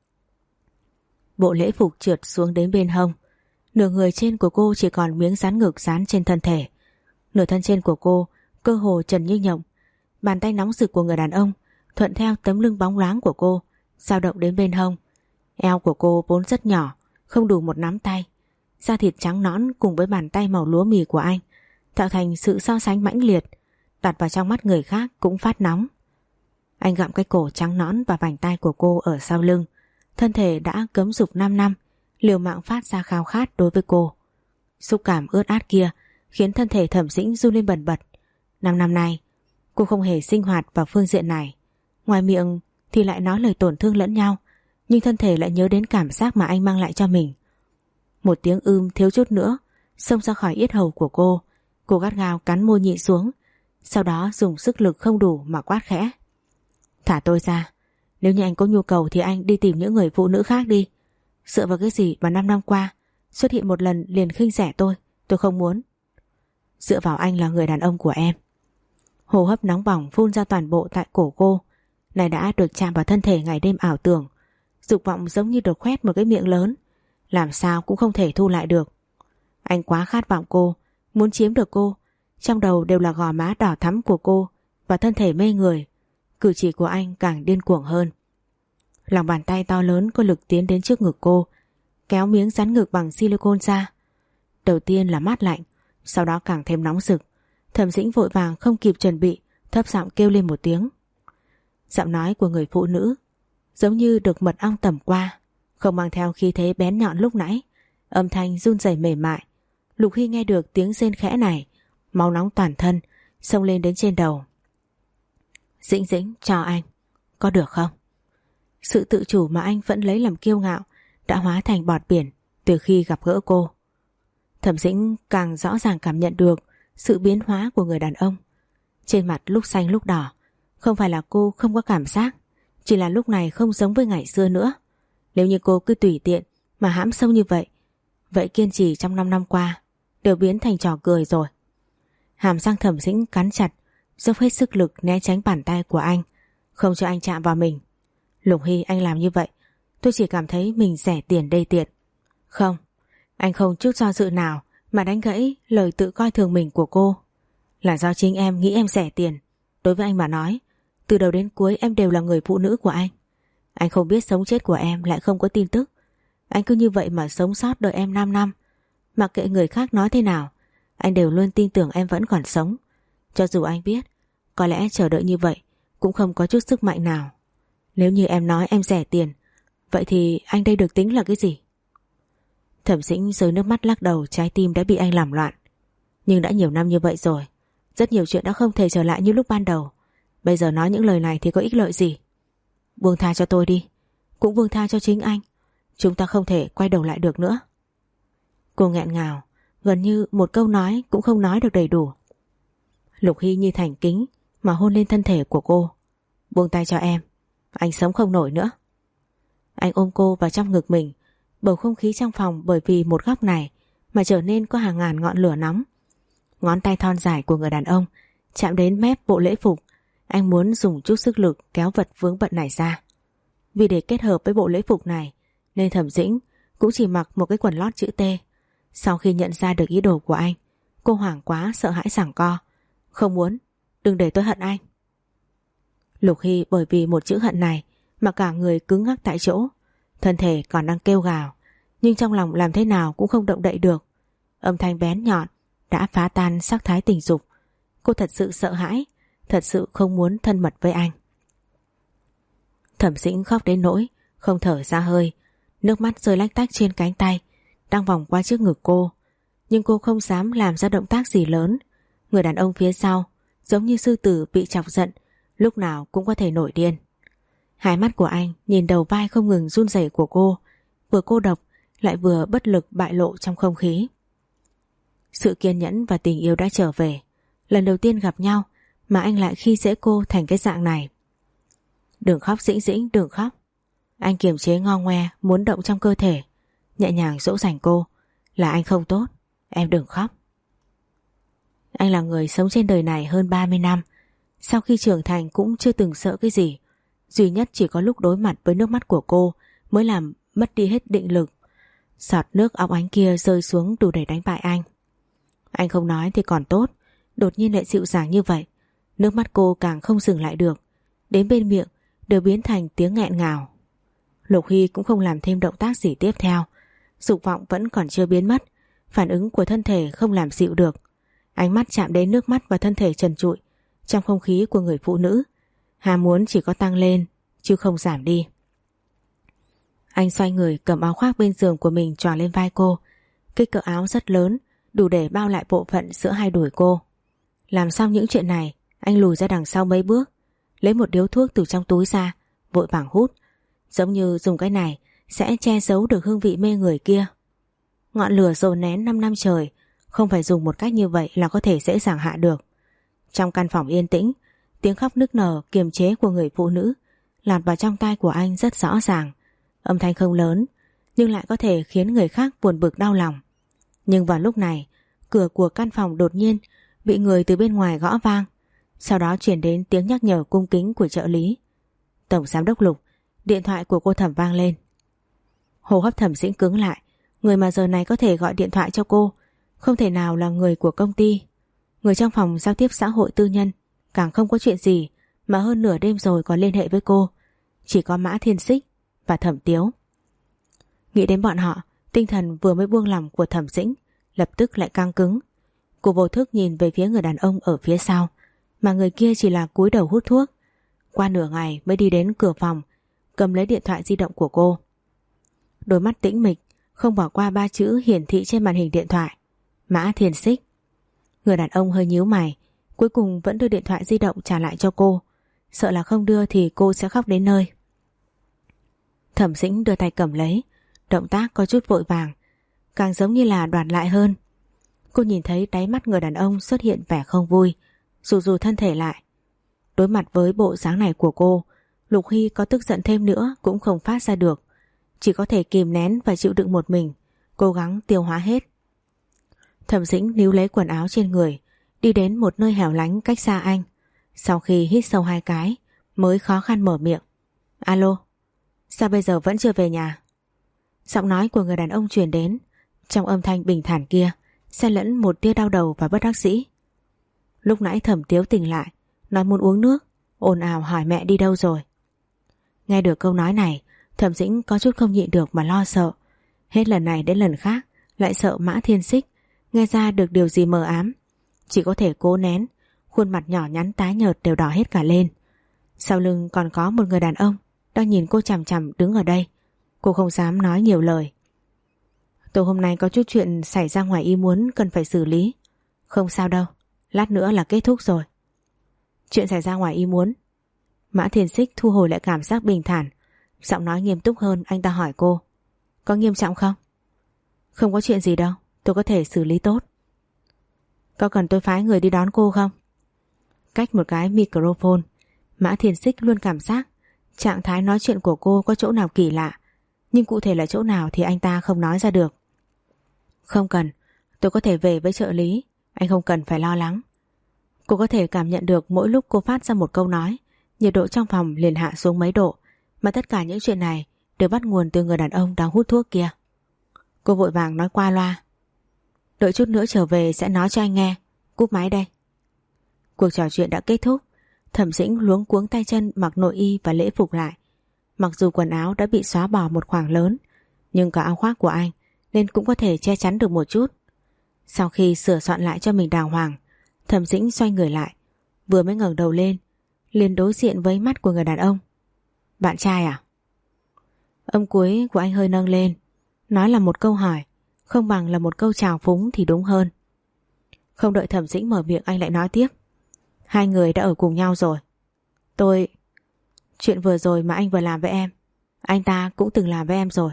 Bộ lễ phục trượt xuống đến bên hông. Nửa người trên của cô chỉ còn miếng dán ngực dán trên thân thể. Nửa thân trên của cô cơ hồ trần như nhộng. Bàn tay nóng rực của người đàn ông thuận theo tấm lưng bóng loáng của cô dao động đến bên hông. Eo của cô vốn rất nhỏ, không đủ một nắm tay. Da thịt trắng nõn cùng với bàn tay màu lúa mì của anh tạo thành sự so sánh mãnh liệt, đặt vào trong mắt người khác cũng phát nóng. Anh gặm cái cổ trắng nõn và vành tay của cô ở sau lưng. Thân thể đã cấm dục 5 năm, liều mạng phát ra khao khát đối với cô. Xúc cảm ướt át kia khiến thân thể Thẩm Dĩnh run lên bần bật. 5 năm nay, cô không hề sinh hoạt vào phương diện này. Ngoài miệng thì lại nói lời tổn thương lẫn nhau, nhưng thân thể lại nhớ đến cảm giác mà anh mang lại cho mình. Một tiếng thiếu chút nữa xông ra khỏi yết hầu của cô. Cô gắt gao cắn môi nhịn xuống, sau đó dùng sức lực không đủ mà quát khẽ. Thả tôi ra. Nếu như anh có nhu cầu thì anh đi tìm những người phụ nữ khác đi. Dựa vào cái gì mà 5 năm qua xuất hiện một lần liền khinh rẻ tôi không muốn. Dựa vào anh là người đàn ông của em. Hô hấp nóng bỏng phun ra toàn bộ tại cổ cô. Này đã được chạm vào thân thể ngày đêm ảo tưởng. Dục vọng giống như được khoét một cái miệng lớn, làm sao cũng không thể thu lại được. Anh quá khát vọng cô, muốn chiếm được cô. Trong đầu đều là gò má đỏ thắm của cô và thân thể mê người. Cử chỉ của anh càng điên cuồng hơn. Lòng bàn tay to lớn có lực tiến đến trước ngực cô, kéo miếng dán ngực bằng silicone ra. Đầu tiên là mát lạnh, sau đó càng thêm nóng rực. Thẩm Dĩnh vội vàng không kịp chuẩn bị, thấp giọng kêu lên một tiếng. Giọng nói của người phụ nữ giống như được mật ong tẩm qua, không mang theo khí thế bén nhọn lúc nãy. Âm thanh run rẩy mềm mại. Lục Hy nghe được tiếng rên khẽ này, máu nóng toàn thân xông lên đến trên đầu. Dĩnh Dĩnh, cho anh, có được không? Sự tự chủ mà anh vẫn lấy làm kiêu ngạo đã hóa thành bọt biển từ khi gặp gỡ cô. Thẩm Dĩnh càng rõ ràng cảm nhận được sự biến hóa của người đàn ông. Trên mặt lúc xanh lúc đỏ. Không phải là cô không có cảm giác, chỉ là lúc này không giống với ngày xưa nữa. Nếu như cô cứ tùy tiện mà hãm sâu như vậy, vậy kiên trì trong 5 năm qua đều biến thành trò cười rồi. Hàm răng Thẩm Dĩnh cắn chặt, dốc hết sức lực né tránh bàn tay của anh, không cho anh chạm vào mình. Lục Hy, anh làm như vậy, tôi chỉ cảm thấy mình rẻ tiền đê tiện. Không, anh không chút do dự nào mà đánh gãy lời tự coi thường mình của cô. Là do chính em nghĩ em rẻ tiền. Đối với anh mà nói, từ đầu đến cuối em đều là người phụ nữ của anh. Anh không biết sống chết của em, lại không có tin tức. Anh cứ như vậy mà sống sót đợi em 5 năm. Mặc kệ người khác nói thế nào, anh đều luôn tin tưởng em vẫn còn sống. Cho dù anh biết có lẽ chờ đợi như vậy cũng không có chút sức mạnh nào. Nếu như em nói em rẻ tiền, vậy thì anh đây được tính là cái gì? Thẩm Dĩnh rơi nước mắt lắc đầu, trái tim đã bị anh làm loạn. Nhưng đã nhiều năm như vậy rồi, rất nhiều chuyện đã không thể trở lại như lúc ban đầu. Bây giờ nói những lời này thì có ích lợi gì? Buông tha cho tôi đi, cũng buông tha cho chính anh. Chúng ta không thể quay đầu lại được nữa. Cô nghẹn ngào, gần như một câu nói cũng không nói được đầy đủ. Lục Hy như thành kính mà hôn lên thân thể của cô. Buông tay cho em, anh sống không nổi nữa. Anh ôm cô vào trong ngực mình. Bầu không khí trong phòng bởi vì một góc này mà trở nên có hàng ngàn ngọn lửa nóng. Ngón tay thon dài của người đàn ông chạm đến mép bộ lễ phục. Anh muốn dùng chút sức lực kéo vật vướng bận này ra. Vì để kết hợp với bộ lễ phục này nên Thẩm Dĩnh cũng chỉ mặc một cái quần lót chữ T. Sau khi nhận ra được ý đồ của anh, cô hoảng quá sợ hãi giằng co. Không muốn, đừng để tôi hận anh. Lục Hy bởi vì một chữ hận này mà cả người cứng ngắc tại chỗ. Thân thể còn đang kêu gào, nhưng trong lòng làm thế nào cũng không động đậy được. Âm thanh bén nhọn đã phá tan sắc thái tình dục. Cô thật sự sợ hãi, thật sự không muốn thân mật với anh. Thẩm Dĩnh khóc đến nỗi không thở ra hơi, nước mắt rơi lách tách trên cánh tay đang vòng qua trước ngực cô. Nhưng cô không dám làm ra động tác gì lớn. Người đàn ông phía sau giống như sư tử bị chọc giận, lúc nào cũng có thể nổi điên. Hai mắt của anh nhìn đầu vai không ngừng run rẩy của cô, vừa cô độc lại vừa bất lực bại lộ trong không khí. Sự kiên nhẫn và tình yêu đã trở về. Lần đầu tiên gặp nhau mà anh lại khi dễ cô thành cái dạng này. Đừng khóc Dĩnh Dĩnh, đừng khóc. Anh kiềm chế ngo ngoe muốn động trong cơ thể, nhẹ nhàng dỗ dành cô. Là anh không tốt, em đừng khóc. Anh là người sống trên đời này hơn 30 năm. Sau khi trưởng thành cũng chưa từng sợ cái gì. Duy nhất chỉ có lúc đối mặt với nước mắt của cô mới làm mất đi hết định lực. Giọt nước óng ánh kia rơi xuống đủ để đánh bại anh. Anh không nói thì còn tốt, đột nhiên lại dịu dàng như vậy. Nước mắt cô càng không dừng lại được, đến bên miệng đều biến thành tiếng nghẹn ngào. Lục Hy cũng không làm thêm động tác gì tiếp theo. Dục vọng vẫn còn chưa biến mất, phản ứng của thân thể không làm dịu được. Ánh mắt chạm đến nước mắt và thân thể trần trụi trong không khí của người phụ nữ. Ham muốn chỉ có tăng lên chứ không giảm đi. Anh xoay người cầm áo khoác bên giường của mình tròn lên vai cô. Kích cỡ áo rất lớn, đủ để bao lại bộ phận giữa hai đùi cô. Làm xong những chuyện này, anh lùi ra đằng sau mấy bước, lấy một điếu thuốc từ trong túi ra, vội vàng hút, giống như dùng cái này sẽ che giấu được hương vị mê người kia. Ngọn lửa dồn nén 5 năm trời, không phải dùng một cách như vậy là có thể dễ dàng hạ được. Trong căn phòng yên tĩnh, tiếng khóc nức nở kiềm chế của người phụ nữ lọt vào trong tai của anh rất rõ ràng. Âm thanh không lớn, nhưng lại có thể khiến người khác buồn bực đau lòng. Nhưng vào lúc này, cửa của căn phòng đột nhiên bị người từ bên ngoài gõ vang. Sau đó truyền đến tiếng nhắc nhở cung kính của trợ lý. Tổng giám đốc Lục, điện thoại của cô Thẩm vang lên. Hô hấp Thẩm Dĩnh cứng lại. Người mà giờ này có thể gọi điện thoại cho cô không thể nào là người của công ty. Người trong phòng giao tiếp xã hội tư nhân càng không có chuyện gì mà hơn nửa đêm rồi còn liên hệ với cô. Chỉ có Mã Thiên Xích và Thẩm Tiếu. Nghĩ đến bọn họ, tinh thần vừa mới buông lỏng của Thẩm Dĩnh lập tức lại căng cứng. Cô vô thức nhìn về phía người đàn ông ở phía sau, mà người kia chỉ là cúi đầu hút thuốc. Qua nửa ngày mới đi đến cửa phòng, cầm lấy điện thoại di động của cô. Đôi mắt tĩnh mịch không bỏ qua 3 chữ hiển thị trên màn hình điện thoại: Mã Thiên Xích. Người đàn ông hơi nhíu mày, cuối cùng vẫn đưa điện thoại di động trả lại cho cô, sợ là không đưa thì cô sẽ khóc đến nơi. Thẩm Dĩnh đưa tay cầm lấy, động tác có chút vội vàng, càng giống như là đoạt lại hơn. Cô nhìn thấy đáy mắt người đàn ông xuất hiện vẻ không vui, rụt thân thể lại. Đối mặt với bộ dáng này của cô, Lục Hy có tức giận thêm nữa cũng không phát ra được, chỉ có thể kìm nén và chịu đựng một mình, cố gắng tiêu hóa hết. Thẩm Dĩnh níu lấy quần áo trên người, đi đến một nơi hẻo lánh cách xa anh. Sau khi hít sâu 2 cái, mới khó khăn mở miệng. Alo, sao bây giờ vẫn chưa về nhà? Giọng nói của người đàn ông truyền đến, trong âm thanh bình thản kia xen lẫn một tia đau đầu và bất đắc dĩ. Lúc nãy Thẩm Tiếu tỉnh lại, nói muốn uống nước, ồn ào hỏi mẹ đi đâu rồi. Nghe được câu nói này, Thẩm Dĩnh có chút không nhịn được mà lo sợ. Hết lần này đến lần khác lại sợ Mã Thiên Xích nghe ra được điều gì mờ ám. Chỉ có thể cố nén, khuôn mặt nhỏ nhắn tái nhợt đều đỏ hết cả lên. Sau lưng còn có một người đàn ông đang nhìn cô chằm chằm đứng ở đây. Cô không dám nói nhiều lời. Tôi hôm nay có chút chuyện xảy ra ngoài ý muốn cần phải xử lý. Không sao đâu, lát nữa là kết thúc rồi. Chuyện xảy ra ngoài ý muốn? Mã Thiên Xích thu hồi lại cảm giác bình thản, giọng nói nghiêm túc hơn. Anh ta hỏi cô, có nghiêm trọng không? Không có chuyện gì đâu, tôi có thể xử lý tốt. Có cần tôi phái người đi đón cô không? Cách một cái microphone, Mã Thiên Xích luôn cảm giác trạng thái nói chuyện của cô có chỗ nào kỳ lạ, nhưng cụ thể là chỗ nào thì anh ta không nói ra được. Không cần, tôi có thể về với trợ lý, anh không cần phải lo lắng. Cô có thể cảm nhận được mỗi lúc cô phát ra một câu nói, nhiệt độ trong phòng liền hạ xuống mấy độ, mà tất cả những chuyện này đều bắt nguồn từ người đàn ông đang hút thuốc kia. Cô vội vàng nói qua loa, đợi chút nữa trở về sẽ nói cho anh nghe, cúp máy đây. Cuộc trò chuyện đã kết thúc. Thẩm Dĩnh luống cuống tay chân mặc nội y và lễ phục lại. Mặc dù quần áo đã bị xóa bỏ một khoảng lớn, nhưng có áo khoác của anh nên cũng có thể che chắn được một chút. Sau khi sửa soạn lại cho mình đàng hoàng, Thẩm Dĩnh xoay người lại, vừa mới ngẩng đầu lên liền đối diện với mắt của người đàn ông. Bạn trai à? Âm cuối của anh hơi nâng lên, nói là một câu hỏi, không bằng là một câu chào phúng thì đúng hơn. Không đợi Thẩm Dĩnh mở miệng anh lại nói tiếp, hai người đã ở cùng nhau rồi. Chuyện vừa rồi mà anh vừa làm với em, anh ta cũng từng làm với em rồi.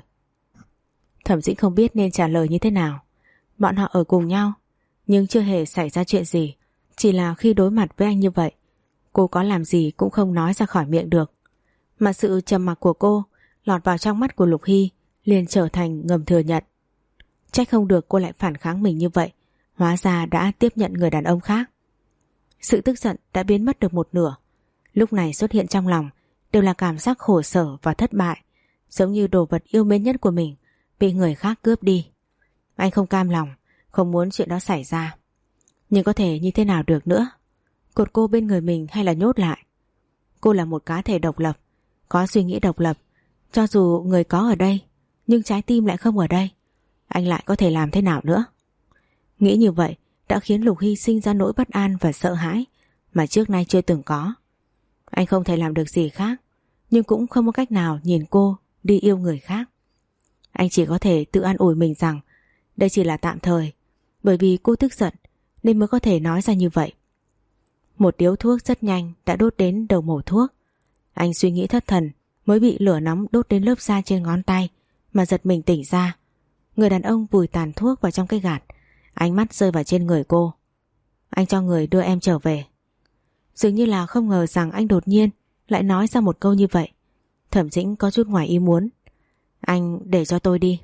Thẩm Dĩnh không biết nên trả lời như thế nào. Bọn họ ở cùng nhau, nhưng chưa hề xảy ra chuyện gì. Chỉ là khi đối mặt với anh như vậy, cô có làm gì cũng không nói ra khỏi miệng được. Mà sự trầm mặc của cô lọt vào trong mắt của Lục Hy liền trở thành ngầm thừa nhận. Trách không được cô lại phản kháng mình như vậy, hóa ra đã tiếp nhận người đàn ông khác. Sự tức giận đã biến mất được một nửa. Lúc này xuất hiện trong lòng đều là cảm giác khổ sở và thất bại, giống như đồ vật yêu mến nhất của mình bị người khác cướp đi. Anh không cam lòng, không muốn chuyện đó xảy ra. Nhưng có thể như thế nào được nữa? Cột cô bên người mình hay là nhốt lại? Cô là một cá thể độc lập, có suy nghĩ độc lập. Cho dù người có ở đây, nhưng trái tim lại không ở đây, anh lại có thể làm thế nào nữa? Nghĩ như vậy đã khiến Lục Hy sinh ra nỗi bất an và sợ hãi mà trước nay chưa từng có. Anh không thể làm được gì khác, nhưng cũng không có cách nào nhìn cô đi yêu người khác. Anh chỉ có thể tự an ủi mình rằng đây chỉ là tạm thời, bởi vì cô tức giận nên mới có thể nói ra như vậy. Một điếu thuốc rất nhanh đã đốt đến đầu mẩu thuốc. Anh suy nghĩ thất thần mới bị lửa nóng đốt đến lớp da trên ngón tay mà giật mình tỉnh ra. Người đàn ông vùi tàn thuốc vào trong cái gạt, ánh mắt rơi vào trên người cô. Anh cho người đưa em trở về. Dường như là không ngờ rằng anh đột nhiên lại nói ra một câu như vậy. Thẩm Dĩnh có chút ngoài ý muốn. Anh để cho tôi đi.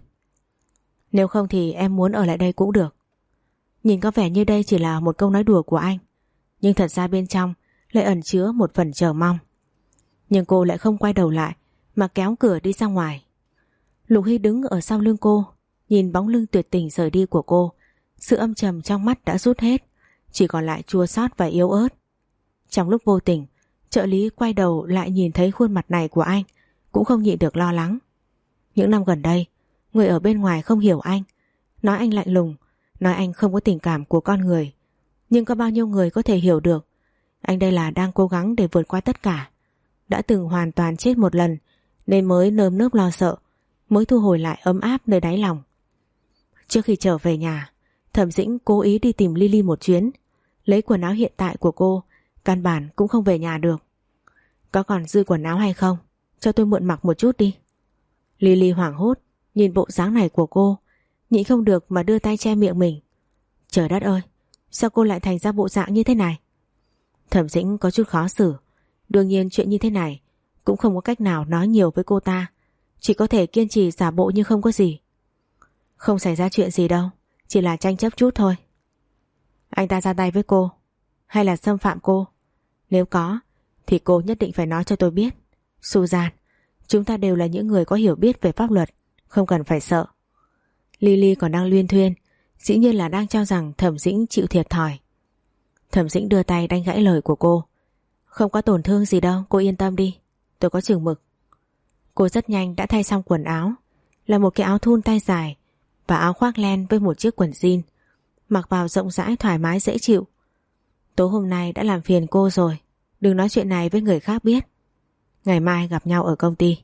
Nếu không thì em muốn ở lại đây cũng được. Nhìn có vẻ như đây chỉ là một câu nói đùa của anh, nhưng thật ra bên trong lại ẩn chứa một phần chờ mong. Nhưng cô lại không quay đầu lại mà kéo cửa đi ra ngoài. Lục Hy đứng ở sau lưng cô, nhìn bóng lưng tuyệt tình rời đi của cô. Sự âm trầm trong mắt đã rút hết, chỉ còn lại chua xót và yếu ớt. Trong lúc vô tình, trợ lý quay đầu lại nhìn thấy khuôn mặt này của anh, cũng không nhịn được lo lắng. Những năm gần đây, người ở bên ngoài không hiểu anh, nói anh lạnh lùng, nói anh không có tình cảm của con người. Nhưng có bao nhiêu người có thể hiểu được anh đây là đang cố gắng để vượt qua tất cả. Đã từng hoàn toàn chết một lần nên mới nơm nớp lo sợ, mới thu hồi lại ấm áp nơi đáy lòng. Trước khi trở về nhà, Thẩm Dĩnh cố ý đi tìm Lily một chuyến. Lấy quần áo hiện tại của cô, căn bản cũng không về nhà được. Có còn dư quần áo hay không? Cho tôi mượn mặc một chút đi. Lily hoảng hốt nhìn bộ dáng này của cô, nhịn không được mà đưa tay che miệng mình. Trời đất ơi, sao cô lại thành ra bộ dạng như thế này? Thẩm Dĩnh có chút khó xử. Đương nhiên chuyện như thế này cũng không có cách nào nói nhiều với cô ta, chỉ có thể kiên trì giả bộ như không có gì. Không xảy ra chuyện gì đâu, chỉ là tranh chấp chút thôi. Anh ta ra tay với cô hay là xâm phạm cô? Nếu có thì cô nhất định phải nói cho tôi biết. Susan, chúng ta đều là những người có hiểu biết về pháp luật, không cần phải sợ. Lily còn đang luyên thuyên, dĩ nhiên là đang cho rằng Thẩm Dĩnh chịu thiệt thòi. Thẩm Dĩnh đưa tay đánh gãy lời của cô. Không có tổn thương gì đâu, cô yên tâm đi, tôi có chừng mực. Cô rất nhanh đã thay xong quần áo, là một cái áo thun tay dài và áo khoác len với một chiếc quần jean, mặc vào rộng rãi thoải mái dễ chịu. Tối hôm nay đã làm phiền cô rồi, đừng nói chuyện này với người khác biết. Ngày mai gặp nhau ở công ty.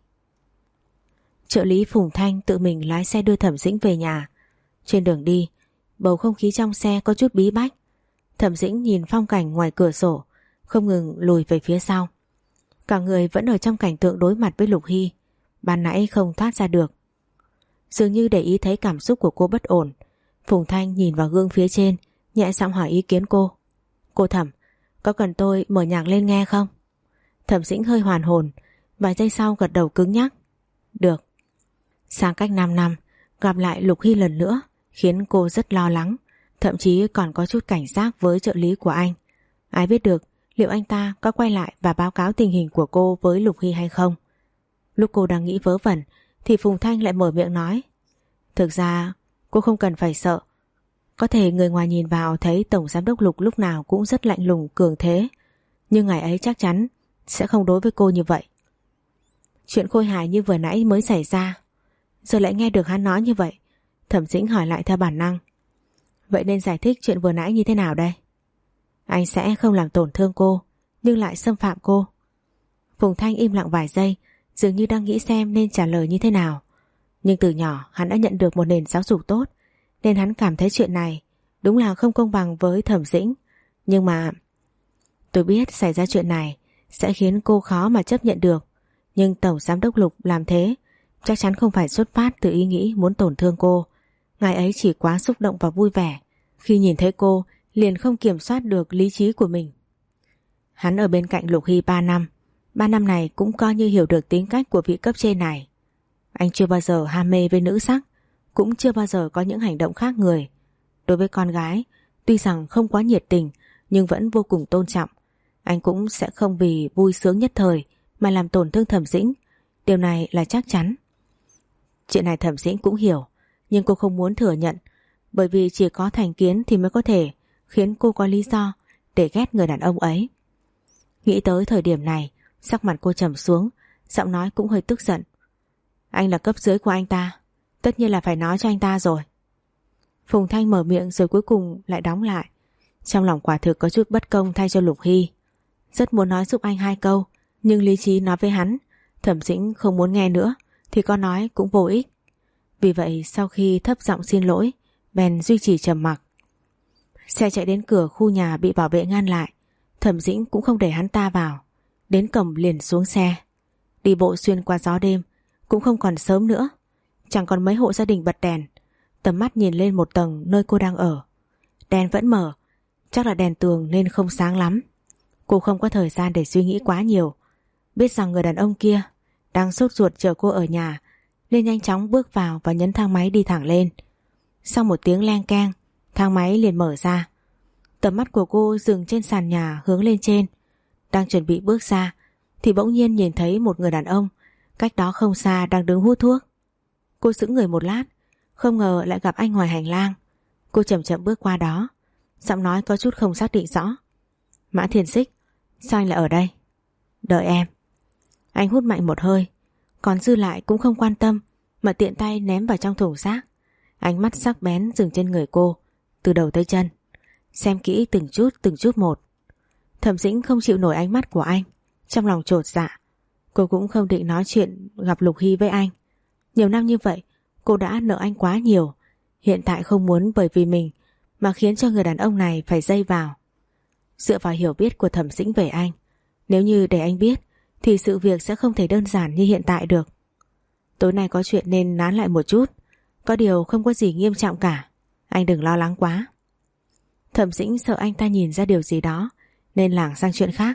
Trợ lý Phùng Thanh tự mình lái xe đưa Thẩm Dĩnh về nhà. Trên đường đi, bầu không khí trong xe có chút bí bách. Thẩm Dĩnh nhìn phong cảnh ngoài cửa sổ, không ngừng lùi về phía sau. Cả người vẫn ở trong cảnh tượng đối mặt với Lục Hy, ban nãy không thoát ra được. Dường như để ý thấy cảm xúc của cô bất ổn, Phùng Thanh nhìn vào gương phía trên, nhẹ giọng hỏi ý kiến cô. Cô Thẩm, có cần tôi mở nhạc lên nghe không? Thẩm Dĩnh hơi hoàn hồn, vài giây sau gật đầu cứng nhắc. Được. Sang cách 5 năm, gặp lại Lục Hy lần nữa khiến cô rất lo lắng, thậm chí còn có chút cảnh giác với trợ lý của anh. Ai biết được liệu anh ta có quay lại và báo cáo tình hình của cô với Lục Hy hay không. Lúc cô đang nghĩ vớ vẩn thì Phùng Thanh lại mở miệng nói. Thực ra cô không cần phải sợ. Có thể người ngoài nhìn vào thấy Tổng Giám đốc Lục lúc nào cũng rất lạnh lùng cường thế, nhưng ngày ấy chắc chắn sẽ không đối với cô như vậy. Chuyện khôi hài như vừa nãy mới xảy ra, giờ lại nghe được hắn nói như vậy. Thẩm Dĩnh hỏi lại theo bản năng. Vậy nên giải thích chuyện vừa nãy như thế nào đây? Anh sẽ không làm tổn thương cô, nhưng lại xâm phạm cô. Phùng Thanh im lặng vài giây, dường như đang nghĩ xem nên trả lời như thế nào. Nhưng từ nhỏ hắn đã nhận được một nền giáo dục tốt, nên hắn cảm thấy chuyện này đúng là không công bằng với Thẩm Dĩnh. Nhưng mà tôi biết xảy ra chuyện này sẽ khiến cô khó mà chấp nhận được, nhưng Tổng Giám đốc Lục làm thế chắc chắn không phải xuất phát từ ý nghĩ muốn tổn thương cô. Ngài ấy chỉ quá xúc động và vui vẻ, khi nhìn thấy cô liền không kiểm soát được lý trí của mình. Hắn ở bên cạnh Lục Hy 3 năm, 3 năm này cũng coi như hiểu được tính cách của vị cấp trên này. Anh chưa bao giờ ham mê với nữ sắc, cũng chưa bao giờ có những hành động khác người. Đối với con gái, tuy rằng không quá nhiệt tình nhưng vẫn vô cùng tôn trọng. Anh cũng sẽ không vì vui sướng nhất thời mà làm tổn thương Thẩm Dĩnh, điều này là chắc chắn. Chuyện này Thẩm Dĩnh cũng hiểu, nhưng cô không muốn thừa nhận, bởi vì chỉ có thành kiến thì mới có thể khiến cô có lý do để ghét người đàn ông ấy. Nghĩ tới thời điểm này, sắc mặt cô trầm xuống, giọng nói cũng hơi tức giận. Anh là cấp dưới của anh ta, tất nhiên là phải nói cho anh ta rồi. Phùng Thanh mở miệng rồi cuối cùng lại đóng lại. Trong lòng quả thực có chút bất công thay cho Lục Hy. Rất muốn nói giúp anh 2 câu, nhưng lý trí nói với hắn Thẩm Dĩnh không muốn nghe nữa thì có nói cũng vô ích. Vì vậy sau khi thấp giọng xin lỗi, bèn duy trì trầm mặc. Xe chạy đến cửa khu nhà bị bảo vệ ngăn lại. Thẩm Dĩnh cũng không để hắn ta vào, đến cổng liền xuống xe. Đi bộ xuyên qua gió đêm, cũng không còn sớm nữa, chẳng còn mấy hộ gia đình bật đèn. Tầm mắt nhìn lên một tầng nơi cô đang ở, đèn vẫn mở, chắc là đèn tường nên không sáng lắm. Cô không có thời gian để suy nghĩ quá nhiều, biết rằng người đàn ông kia đang sốt ruột chờ cô ở nhà, nên nhanh chóng bước vào và nhấn thang máy đi thẳng lên. Sau một tiếng leng keng, thang máy liền mở ra. Tầm mắt của cô dừng trên sàn nhà hướng lên trên. Đang chuẩn bị bước ra thì bỗng nhiên nhìn thấy một người đàn ông cách đó không xa đang đứng hút thuốc. Cô sững người một lát, không ngờ lại gặp anh ngoài hành lang. Cô chậm chậm bước qua đó, giọng nói có chút không xác định rõ. Mã Thiền Xích, sao anh lại ở đây? Đợi em. Anh hút mạnh một hơi, còn dư lại cũng không quan tâm mà tiện tay ném vào trong thùng rác. Ánh mắt sắc bén dừng trên người cô, từ đầu tới chân, xem kỹ từng chút một. Thẩm Dĩnh không chịu nổi ánh mắt của anh, trong lòng chột dạ. Cô cũng không định nói chuyện gặp Lục Hy với anh. Nhiều năm như vậy cô đã nợ anh quá nhiều, hiện tại không muốn bởi vì mình mà khiến cho người đàn ông này phải dây vào. Dựa vào hiểu biết của Thẩm Dĩnh về anh, nếu như để anh biết thì sự việc sẽ không thể đơn giản như hiện tại được. Tối nay có chuyện nên nán lại một chút, có điều không có gì nghiêm trọng cả, anh đừng lo lắng quá. Thẩm Dĩnh sợ anh ta nhìn ra điều gì đó nên lảng sang chuyện khác.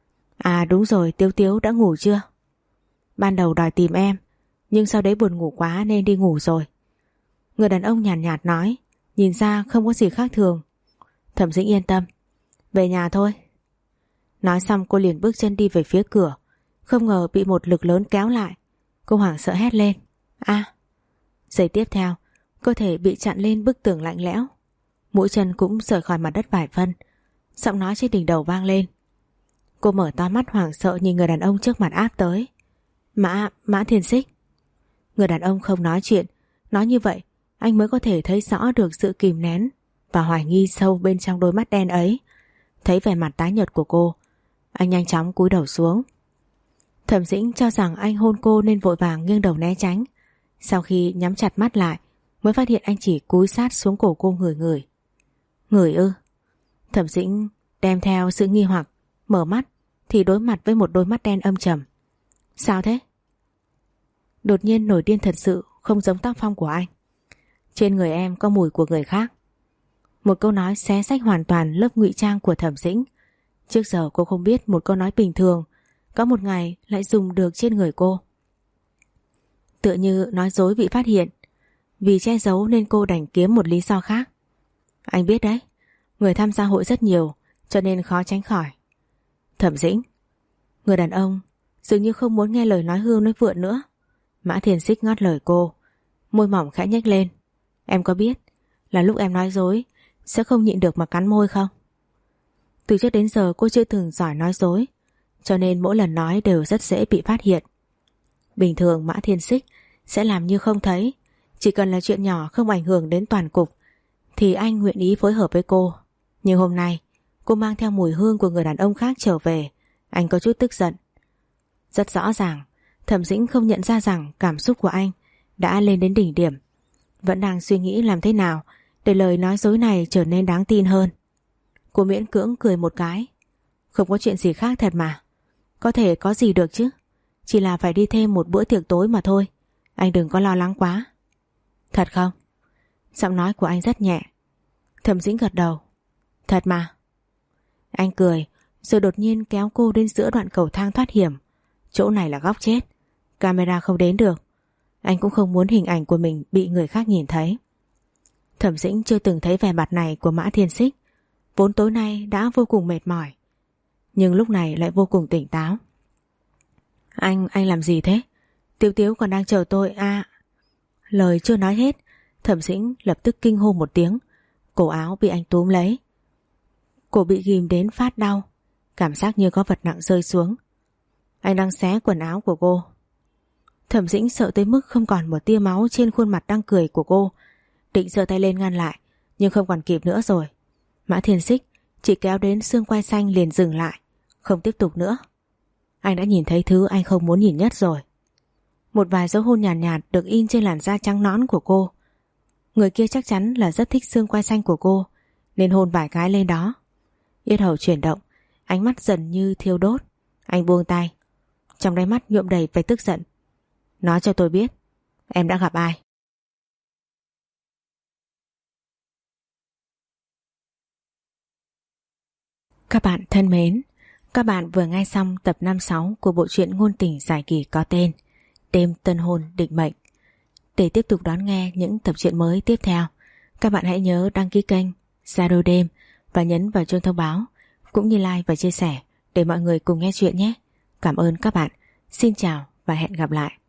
À đúng rồi, Tiếu Tiếu đã ngủ chưa? Ban đầu đòi tìm em, nhưng sau đấy buồn ngủ quá nên đi ngủ rồi. Người đàn ông nhàn nhạt nói, nhìn ra không có gì khác thường. Thẩm Dĩnh yên tâm, về nhà thôi. Nói xong cô liền bước chân đi về phía cửa, không ngờ bị một lực lớn kéo lại. Cô hoảng sợ hét lên: a! Giây tiếp theo, cơ thể bị chặn lên bức tường lạnh lẽo, mũi chân cũng rời khỏi mặt đất vài phân. Giọng nói trên đỉnh đầu vang lên. Cô mở to mắt hoảng sợ nhìn người đàn ông trước mặt áp tới. Mã Thiên Xích. Người đàn ông không nói chuyện, nói như vậy anh mới có thể thấy rõ được sự kìm nén và hoài nghi sâu bên trong đôi mắt đen ấy. Thấy vẻ mặt tái nhợt của cô, anh nhanh chóng cúi đầu xuống. Thẩm Dĩnh cho rằng anh hôn cô nên vội vàng nghiêng đầu né tránh. Sau khi nhắm chặt mắt lại mới phát hiện anh chỉ cúi sát xuống cổ cô ngửi. Ngửi ư? Thẩm Dĩnh đem theo sự nghi hoặc mở mắt thì đối mặt với một đôi mắt đen âm trầm. Sao thế? Đột nhiên nổi điên thật sự, không giống tác phong của anh. Trên người em có mùi của người khác. Một câu nói xé xách hoàn toàn lớp ngụy trang của Thẩm Dĩnh. Trước giờ cô không biết một câu nói bình thường có một ngày lại dùng được trên người cô. Tựa như nói dối bị phát hiện, vì che giấu nên cô đành kiếm một lý do khác. Anh biết đấy, người tham gia hội rất nhiều, cho nên khó tránh khỏi. Thẩm Dĩnh. Người đàn ông dường như không muốn nghe lời nói hưu nói vượn nữa. Mã Thiên Xích ngắt lời cô, môi mỏng khẽ nhếch lên. Em có biết là lúc em nói dối sẽ không nhịn được mà cắn môi không? Từ trước đến giờ cô chưa từng giỏi nói dối, cho nên mỗi lần nói đều rất dễ bị phát hiện. Bình thường Mã Thiên Xích sẽ làm như không thấy, chỉ cần là chuyện nhỏ không ảnh hưởng đến toàn cục thì anh nguyện ý phối hợp với cô. Nhưng hôm nay cô mang theo mùi hương của người đàn ông khác trở về, anh có chút tức giận. Rất rõ ràng Thẩm Dĩnh không nhận ra rằng cảm xúc của anh đã lên đến đỉnh điểm, vẫn đang suy nghĩ làm thế nào để lời nói dối này trở nên đáng tin hơn. Cô miễn cưỡng cười một cái. Không có chuyện gì khác thật mà. Có thể có gì được chứ, chỉ là phải đi thêm một bữa tiệc tối mà thôi. Anh đừng có lo lắng quá. Thật không? Giọng nói của anh rất nhẹ. Thẩm Dĩnh gật đầu. Thật mà. Anh cười rồi đột nhiên kéo cô đến giữa đoạn cầu thang thoát hiểm. Chỗ này là góc chết, camera không đến được. Anh cũng không muốn hình ảnh của mình bị người khác nhìn thấy. Thẩm Dĩnh chưa từng thấy vẻ mặt này của Mã Thiên Xích, vốn tối nay đã vô cùng mệt mỏi, nhưng lúc này lại vô cùng tỉnh táo. Anh làm gì thế? Tiếu Tiếu còn đang chờ tôi à? Lời chưa nói hết, Thẩm Dĩnh lập tức kinh hô một tiếng. Cổ áo bị anh túm lấy, cổ bị ghim đến phát đau, cảm giác như có vật nặng rơi xuống. Anh đang xé quần áo của cô. Thẩm Dĩnh sợ tới mức không còn một tia máu trên khuôn mặt đang cười của cô, định giơ tay lên ngăn lại, nhưng không còn kịp nữa rồi. Mã Thiên Xích chỉ kéo đến xương quai xanh liền dừng lại, không tiếp tục nữa. Anh đã nhìn thấy thứ anh không muốn nhìn nhất rồi. Một vài dấu hôn nhàn nhạt được in trên làn da trắng nõn của cô. Người kia chắc chắn là rất thích xương quai xanh của cô, nên hôn vài cái lên đó. Yết hầu chuyển động, ánh mắt dần như thiêu đốt. Anh buông tay, trong đáy mắt nhuộm đầy vẻ tức giận. Nói cho tôi biết, em đã gặp ai? Các bạn thân mến, các bạn vừa nghe xong tập 56 của bộ truyện ngôn tình dài kỳ có tên Đêm Tân Hôn Định Mệnh. Để tiếp tục đón nghe những tập truyện mới tiếp theo, các bạn hãy nhớ đăng ký kênh Zalo Đêm và nhấn vào chuông thông báo, cũng như like và chia sẻ để mọi người cùng nghe chuyện nhé. Cảm ơn các bạn. Xin chào và hẹn gặp lại.